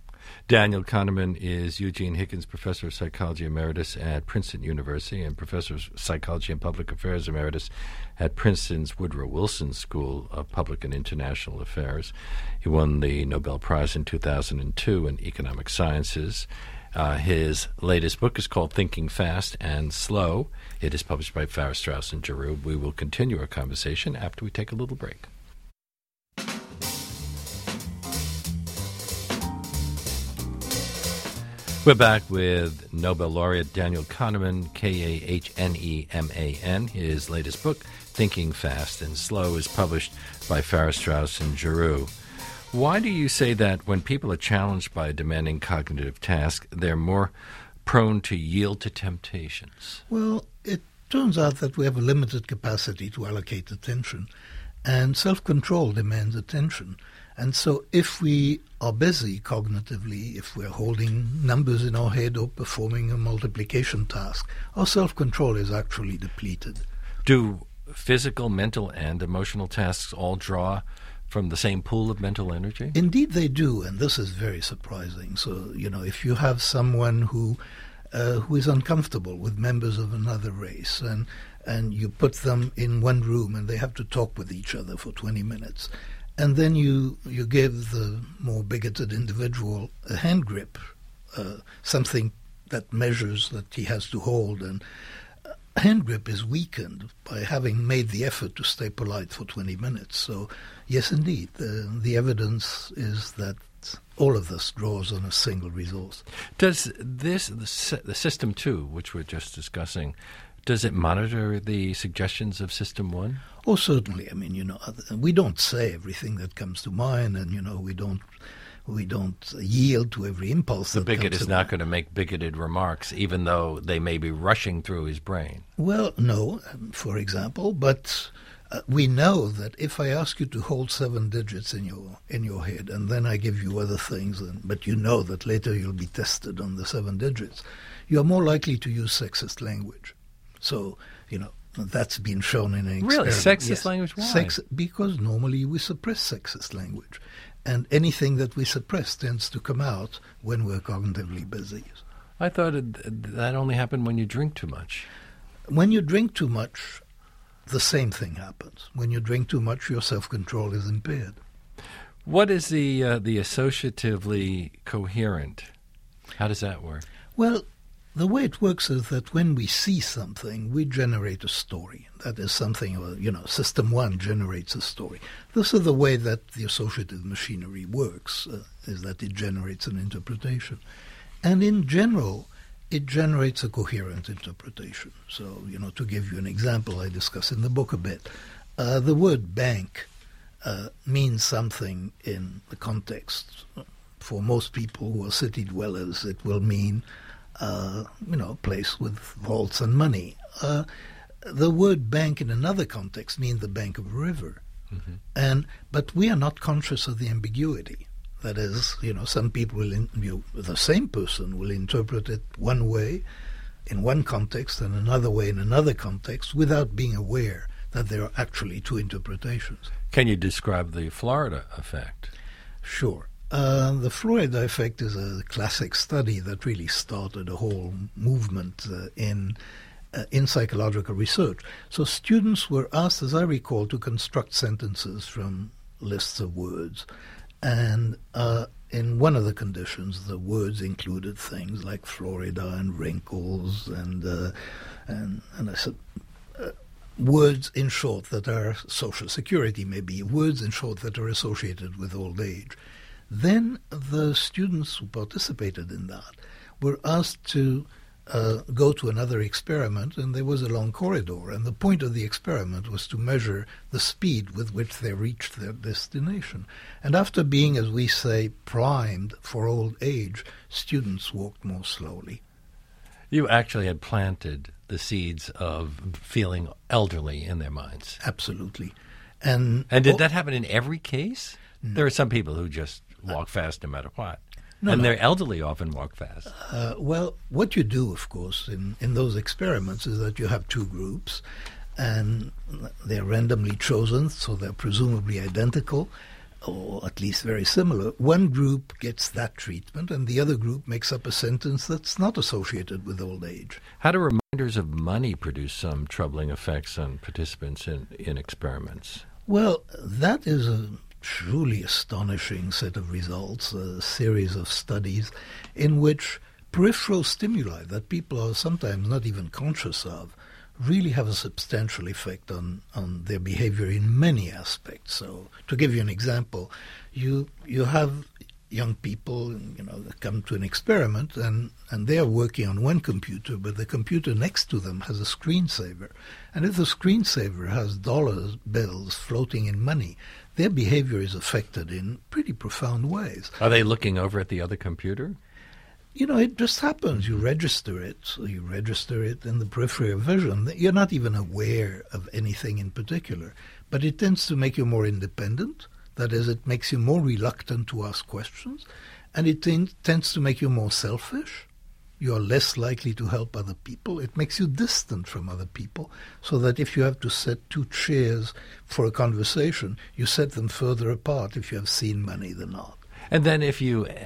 Daniel Kahneman is Eugene Higgins Professor of Psychology Emeritus at Princeton University and Professor of Psychology and Public Affairs Emeritus at Princeton's Woodrow Wilson School of Public and International Affairs. He won the Nobel Prize in two thousand two in Economic Sciences. Uh, his latest book is called Thinking Fast and Slow. It is published by Farrar, Straus and Giroux. We will continue our conversation after we take a little break. We're back with Nobel laureate Daniel Kahneman, K A H N E M A N. His latest book, Thinking Fast and Slow, is published by Farrar, Straus and Giroux. Why do you say that when people are challenged by a demanding cognitive task, they're more prone to yield to temptations? Well, it turns out that we have a limited capacity to allocate attention, and self-control demands attention. And so if we are busy cognitively, if we're holding numbers in our head or performing a multiplication task, our self-control is actually depleted. Do physical, mental, and emotional tasks all draw from the same pool of mental energy? Indeed they do, and this is very surprising. So, you know, if you have someone who uh, who is uncomfortable with members of another race, and and you put them in one room and they have to talk with each other for twenty minutes. And then you, you give the more bigoted individual a hand grip, uh, something that measures that he has to hold. And a hand grip is weakened by having made the effort to stay polite for twenty minutes. So, yes, indeed, the, the evidence is that all of this draws on a single resource. Does this, the, sy- the System two, which we're just discussing, does it monitor the suggestions of System one? Oh, certainly. I mean, you know, we don't say everything that comes to mind, and, you know, we don't we don't yield to every impulse. The that bigot comes is to not mind. going to make bigoted remarks, even though they may be rushing through his brain. Well, no, um, for example, but uh, we know that if I ask you to hold seven digits in your in your head, and then I give you other things, and, but you know that later you'll be tested on the seven digits, you're more likely to use sexist language. So, you know, that's been shown in an Really? experiment. Sexist Yes. language? Why? Sex, because normally we suppress sexist language. And anything that we suppress tends to come out when we're cognitively busy. I thought it, that only happened when you drink too much. When you drink too much, the same thing happens. When you drink too much, your self-control is impaired. What is the uh, the associatively coherent? How does that work? Well, the way it works is that when we see something, we generate a story. That is something, uh, you know, System one generates a story. This is the way that the associative machinery works, uh, is that it generates an interpretation. And in general, it generates a coherent interpretation. So, you know, to give you an example, I discuss in the book a bit, uh, the word bank uh, means something in the context. For most people who are city dwellers, it will mean Uh, you know, a place with vaults and money. Uh, the word bank in another context means the bank of a river. Mm-hmm. And but we are not conscious of the ambiguity. That is, you know, some people will, in, you know, the same person will interpret it one way in one context and another way in another context without being aware that there are actually two interpretations. Can you describe the Florida effect? Sure. Uh, the Florida effect is a classic study that really started a whole movement uh, in uh, in psychological research. So students were asked, as I recall, to construct sentences from lists of words. And uh, in one of the conditions, the words included things like Florida and wrinkles and, uh, and, and I said, uh, words, in short, that are social security, maybe, words, in short, that are associated with old age. Then the students who participated in that were asked to uh, go to another experiment, and there was a long corridor. And the point of the experiment was to measure the speed with which they reached their destination. And after being, as we say, primed for old age, students walked more slowly. You actually had planted the seeds of feeling elderly in their minds. Absolutely. And, and did oh, that happen in every case? No. There are some people who just walk fast no matter what. No, and no. their elderly often walk fast. Uh, well, what you do, of course, in, in those experiments is that you have two groups, and they're randomly chosen, so they're presumably identical, or at least very similar. One group gets that treatment, and the other group makes up a sentence that's not associated with old age. How do reminders of money produce some troubling effects on participants in, in experiments? Well, that is a truly astonishing set of results, a series of studies in which peripheral stimuli that people are sometimes not even conscious of really have a substantial effect on, on their behavior in many aspects. So, to give you an example, you you have young people, you know, that come to an experiment and, and they are working on one computer, but the computer next to them has a screensaver. And if the screensaver has dollar bills floating in money, their behavior is affected in pretty profound ways. Are they looking over at the other computer? You know, it just happens. You register it. So you register it in the periphery of vision. You're not even aware of anything in particular. But it tends to make you more independent. That is, it makes you more reluctant to ask questions. And it ten- tends to make you more selfish. You are less likely to help other people. It makes you distant from other people, so that if you have to set two chairs for a conversation, you set them further apart if you have seen money than not. And then if you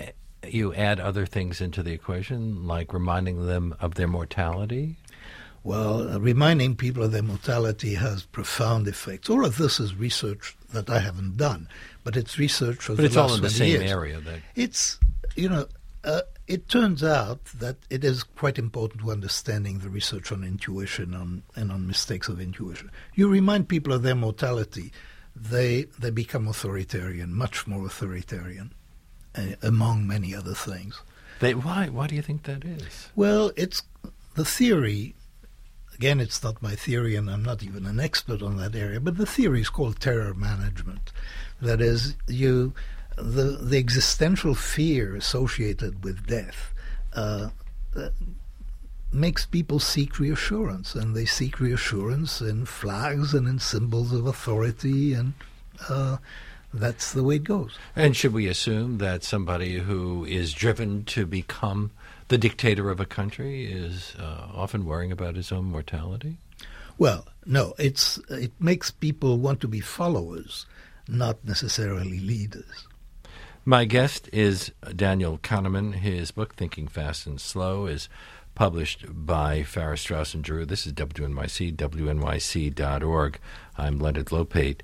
you add other things into the equation, like reminding them of their mortality? Well, uh, reminding people of their mortality has profound effects. All of this is research that I haven't done, but it's research of But the it's last all in the twenty same years. area. That It's, you know, uh, it turns out that it is quite important to understanding the research on intuition on, and on mistakes of intuition. You remind people of their mortality, they they become authoritarian, much more authoritarian, uh, among many other things. they why why do you think that is? Well, it's the theory. Again, it's not my theory, and I'm not even an expert on that area, but the theory is called terror management. That is, you the the existential fear associated with death uh, uh, makes people seek reassurance, and they seek reassurance in flags and in symbols of authority, and uh, that's the way it goes. And should we assume that somebody who is driven to become the dictator of a country is uh, often worrying about his own mortality? Well, no, it's it makes people want to be followers, not necessarily leaders. My guest is Daniel Kahneman. His book, Thinking Fast and Slow, is published by Farrar, Straus and Giroux. This is W N Y C, W N Y C dot org. I'm Leonard Lopate.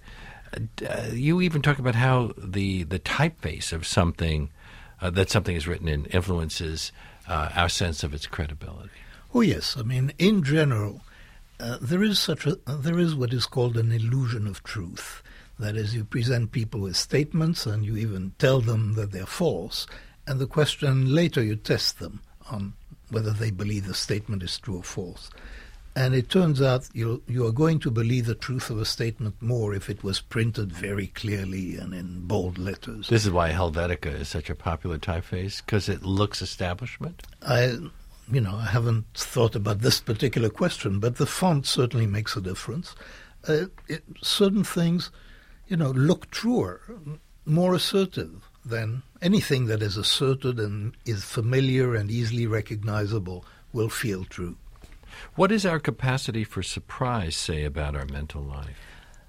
Uh, you even talk about how the, the typeface of something, uh, that something is written in, influences uh, our sense of its credibility. Oh, yes. I mean, in general, uh, there is such a uh, there is what is called an illusion of truth. That is, you present people with statements and you even tell them that they're false, and the question later you test them on whether they believe the statement is true or false. And it turns out you you are going to believe the truth of a statement more if it was printed very clearly and in bold letters. This is why Helvetica is such a popular typeface, because it looks establishment. I, you know, I haven't thought about this particular question, but the font certainly makes a difference. Uh, it, certain things, you know, look truer, more assertive than anything that is asserted and is familiar and easily recognizable will feel true. What does our capacity for surprise say about our mental life?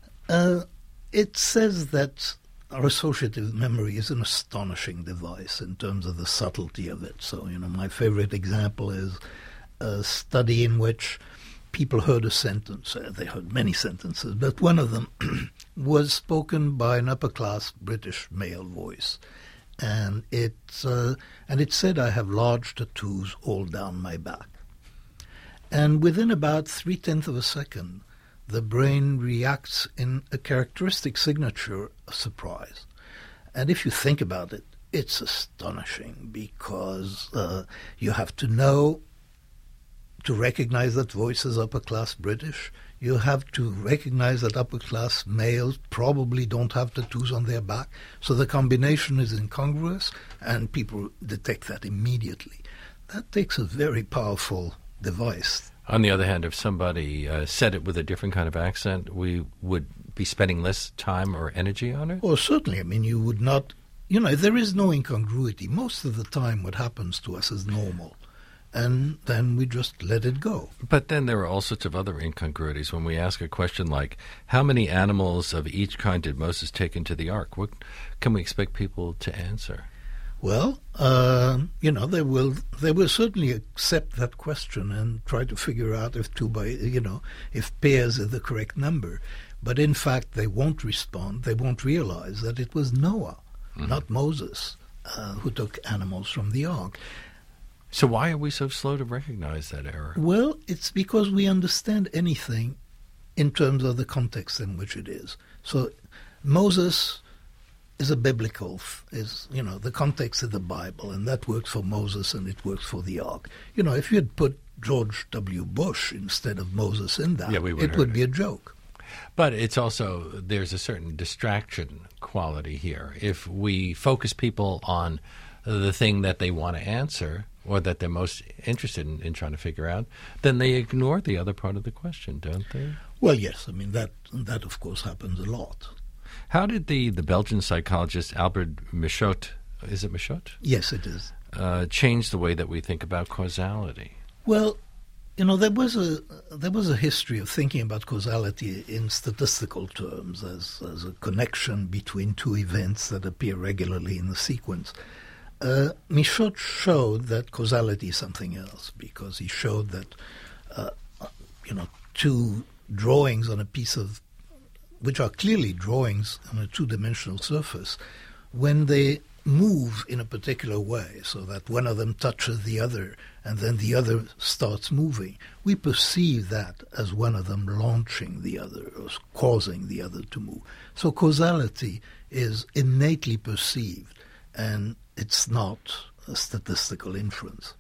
Uh, it says that our associative memory is an astonishing device in terms of the subtlety of it. So, you know, my favorite example is a study in which people heard a sentence. Uh, they heard many sentences, but one of them was spoken by an upper-class British male voice. And it, uh, and it said, "I have large tattoos all down my back." And within about three-tenths of a second, the brain reacts in a characteristic signature of surprise. And if you think about it, it's astonishing because uh, you have to know to recognize that voice is upper-class British. You have to recognize that upper-class males probably don't have tattoos on their back. So the combination is incongruous, and people detect that immediately. That takes a very powerful device. On the other hand, if somebody uh, said it with a different kind of accent, we would be spending less time or energy on it? Well, certainly. I mean, you would not, you know, there is no incongruity. Most of the time what happens to us is normal, and then we just let it go. But then there are all sorts of other incongruities. When we ask a question like, how many animals of each kind did Moses take into the ark? What can we expect people to answer? Well, uh, you know, they will they will certainly accept that question and try to figure out if two by you know if pairs are the correct number. But in fact, they won't respond. They won't realize that it was Noah, mm-hmm. not Moses, uh, who took animals from the ark. So why are we so slow to recognize that error? Well, it's because we understand anything in terms of the context in which it is. So Moses is a biblical, is, you know, the context of the Bible, and that works for Moses and it works for the ark. You know, if you had put George W. Bush instead of Moses in that, yeah, we would it would it. be a joke. But it's also, there's a certain distraction quality here. If we focus people on the thing that they want to answer or that they're most interested in, in trying to figure out, then they ignore the other part of the question, don't they? Well, yes. I mean, that, that of course, happens a lot. How did the, the Belgian psychologist Albert Michot, is it Michot? Yes, it is. Uh, change the way that we think about causality? Well, you know, there was a there was a history of thinking about causality in statistical terms as, as a connection between two events that appear regularly in the sequence. Uh, Michaud showed that causality is something else, because he showed that, uh, you know, two drawings on a piece of, which are clearly drawings on a two-dimensional surface, when they move in a particular way, so that one of them touches the other and then the other starts moving, we perceive that as one of them launching the other or causing the other to move. So causality is innately perceived, and it's not a statistical inference.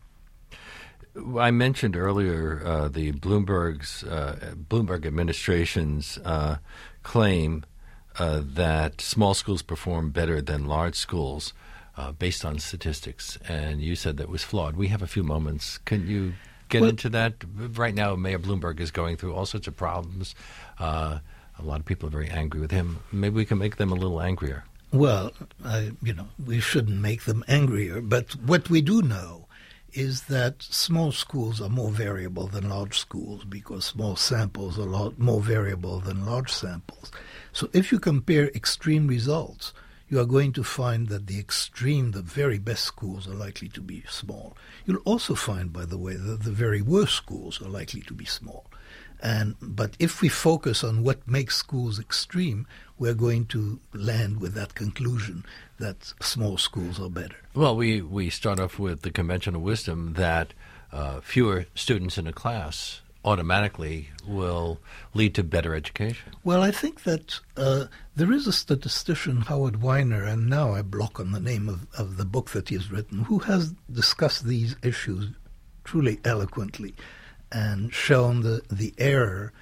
I mentioned earlier uh, the Bloomberg's uh, Bloomberg administration's uh, claim uh, that small schools perform better than large schools uh, based on statistics, and you said that was flawed. We have a few moments. Can you get well, into that? Right now, Mayor Bloomberg is going through all sorts of problems. Uh, a lot of people are very angry with him. Maybe we can make them a little angrier. Well, I, you know, we shouldn't make them angrier, but what we do know is that small schools are more variable than large schools, because small samples are a lot more variable than large samples. So if you compare extreme results, you are going to find that the extreme, the very best schools are likely to be small. You'll also find, by the way, that the very worst schools are likely to be small. And but if we focus on what makes schools extreme, we're going to land with that conclusion that small schools are better. Well, we, we start off with the conventional wisdom that uh, fewer students in a class automatically will lead to better education. Well, I think that uh, there is a statistician, Howard Weiner, and now I block on the name of, of the book that he has written, who has discussed these issues truly eloquently and shown the, the error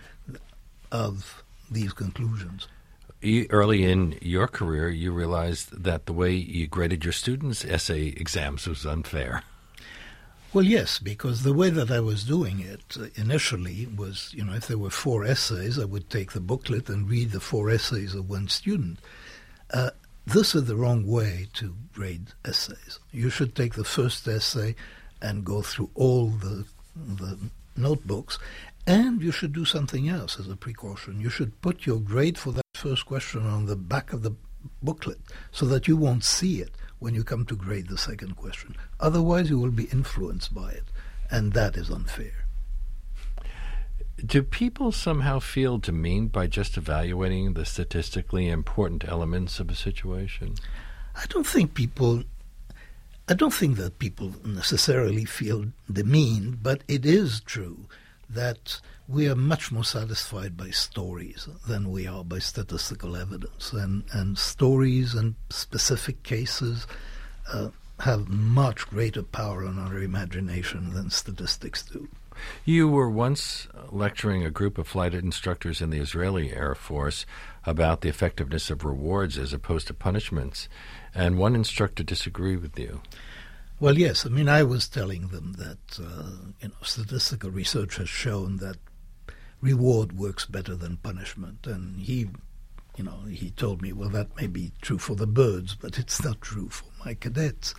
of these conclusions. Early in your career, you realized that the way you graded your students' essay exams was unfair. Well, yes, because the way that I was doing it uh, initially was, you know, if there were four essays, I would take the booklet and read the four essays of one student. Uh, this is the wrong way to grade essays. You should take the first essay and go through all the the notebooks, and you should do something else as a precaution. You should put your grade for that first question on the back of the booklet so that you won't see it when you come to grade the second question. Otherwise, you will be influenced by it, and that is unfair. Do people somehow feel demeaned by just evaluating the statistically important elements of a situation? I don't think people... I don't think that people necessarily feel demeaned, but it is true that we are much more satisfied by stories than we are by statistical evidence. And, and stories and specific cases uh, have much greater power on our imagination than statistics do. You were once lecturing a group of flight instructors in the Israeli Air Force about the effectiveness of rewards as opposed to punishments, and one instructor disagreed with you. Well, yes. I mean, I was telling them that uh, you know, statistical research has shown that reward works better than punishment, and he, you know, he told me, well, that may be true for the birds, but it's not true for my cadets.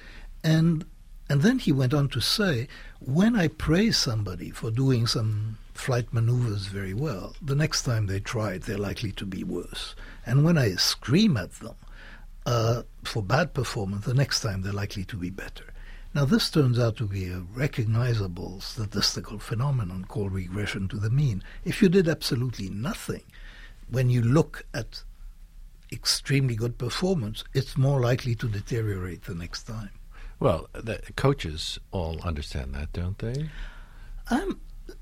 And and then he went on to say, when I praise somebody for doing some flight maneuvers very well, the next time they try it, they're likely to be worse. And when I scream at them uh, for bad performance, the next time they're likely to be better. Now, this turns out to be a recognizable statistical phenomenon called regression to the mean. If you did absolutely nothing, when you look at extremely good performance, it's more likely to deteriorate the next time. Well, the coaches all understand that, don't they? Um,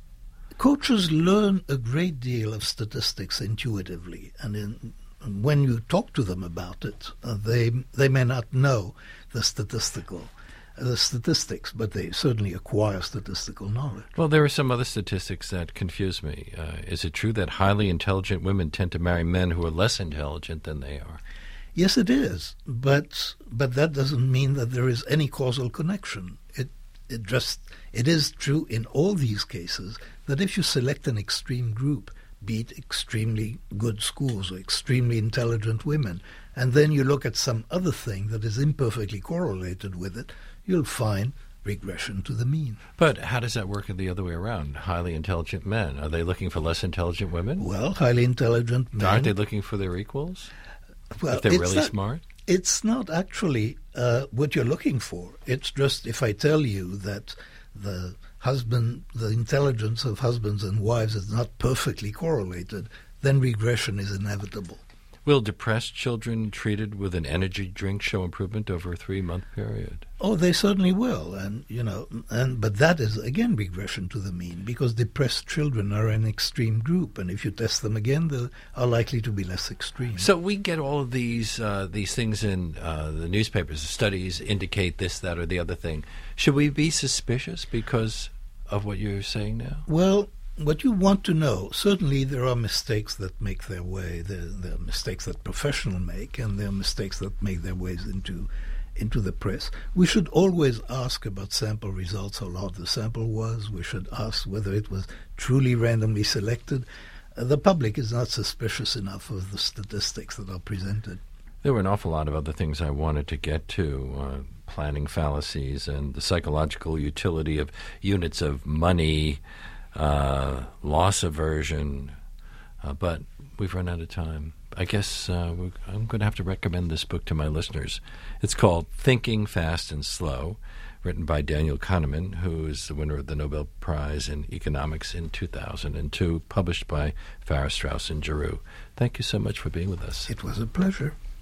coaches learn a great deal of statistics intuitively, and in, when you talk to them about it, uh, they they may not know the statistical uh, the statistics, but they certainly acquire statistical knowledge. Well, there are some other statistics that confuse me. Uh, is it true that highly intelligent women tend to marry men who are less intelligent than they are? Yes, it is, but but that doesn't mean that there is any causal connection. It it just it is true in all these cases that if you select an extreme group, be it extremely good schools or extremely intelligent women, and then you look at some other thing that is imperfectly correlated with it, you'll find regression to the mean. But how does that work the other way around? Highly intelligent men, are they looking for less intelligent women? Well, highly intelligent men... Aren't they looking for their equals? Well, if they're really not, smart? It's not actually uh, what you're looking for. It's just if I tell you that the husband, the intelligence of husbands and wives is not perfectly correlated, then regression is inevitable. Will depressed children treated with an energy drink show improvement over a three-month period? Oh, they certainly will, and you know, and but that is again regression to the mean, because depressed children are an extreme group, and if you test them again, they are likely to be less extreme. So we get all of these uh, these things in uh, the newspapers. The studies indicate this, that, or the other thing. Should we be suspicious because of what you're saying now? Well, what you want to know, certainly there are mistakes that make their way. There, there are mistakes that professionals make, and there are mistakes that make their ways into into the press. We should always ask about sample results, how large the sample was. We should ask whether it was truly randomly selected. Uh, the public is not suspicious enough of the statistics that are presented. There were an awful lot of other things I wanted to get to, uh, planning fallacies and the psychological utility of units of money, uh, loss aversion, uh, but we've run out of time. I guess uh, we're, I'm going to have to recommend this book to my listeners. It's called Thinking Fast and Slow, written by Daniel Kahneman, who is the winner of the Nobel Prize in Economics in two thousand two, published by Farrar, Straus and Giroux. Thank you so much for being with us. It was a pleasure.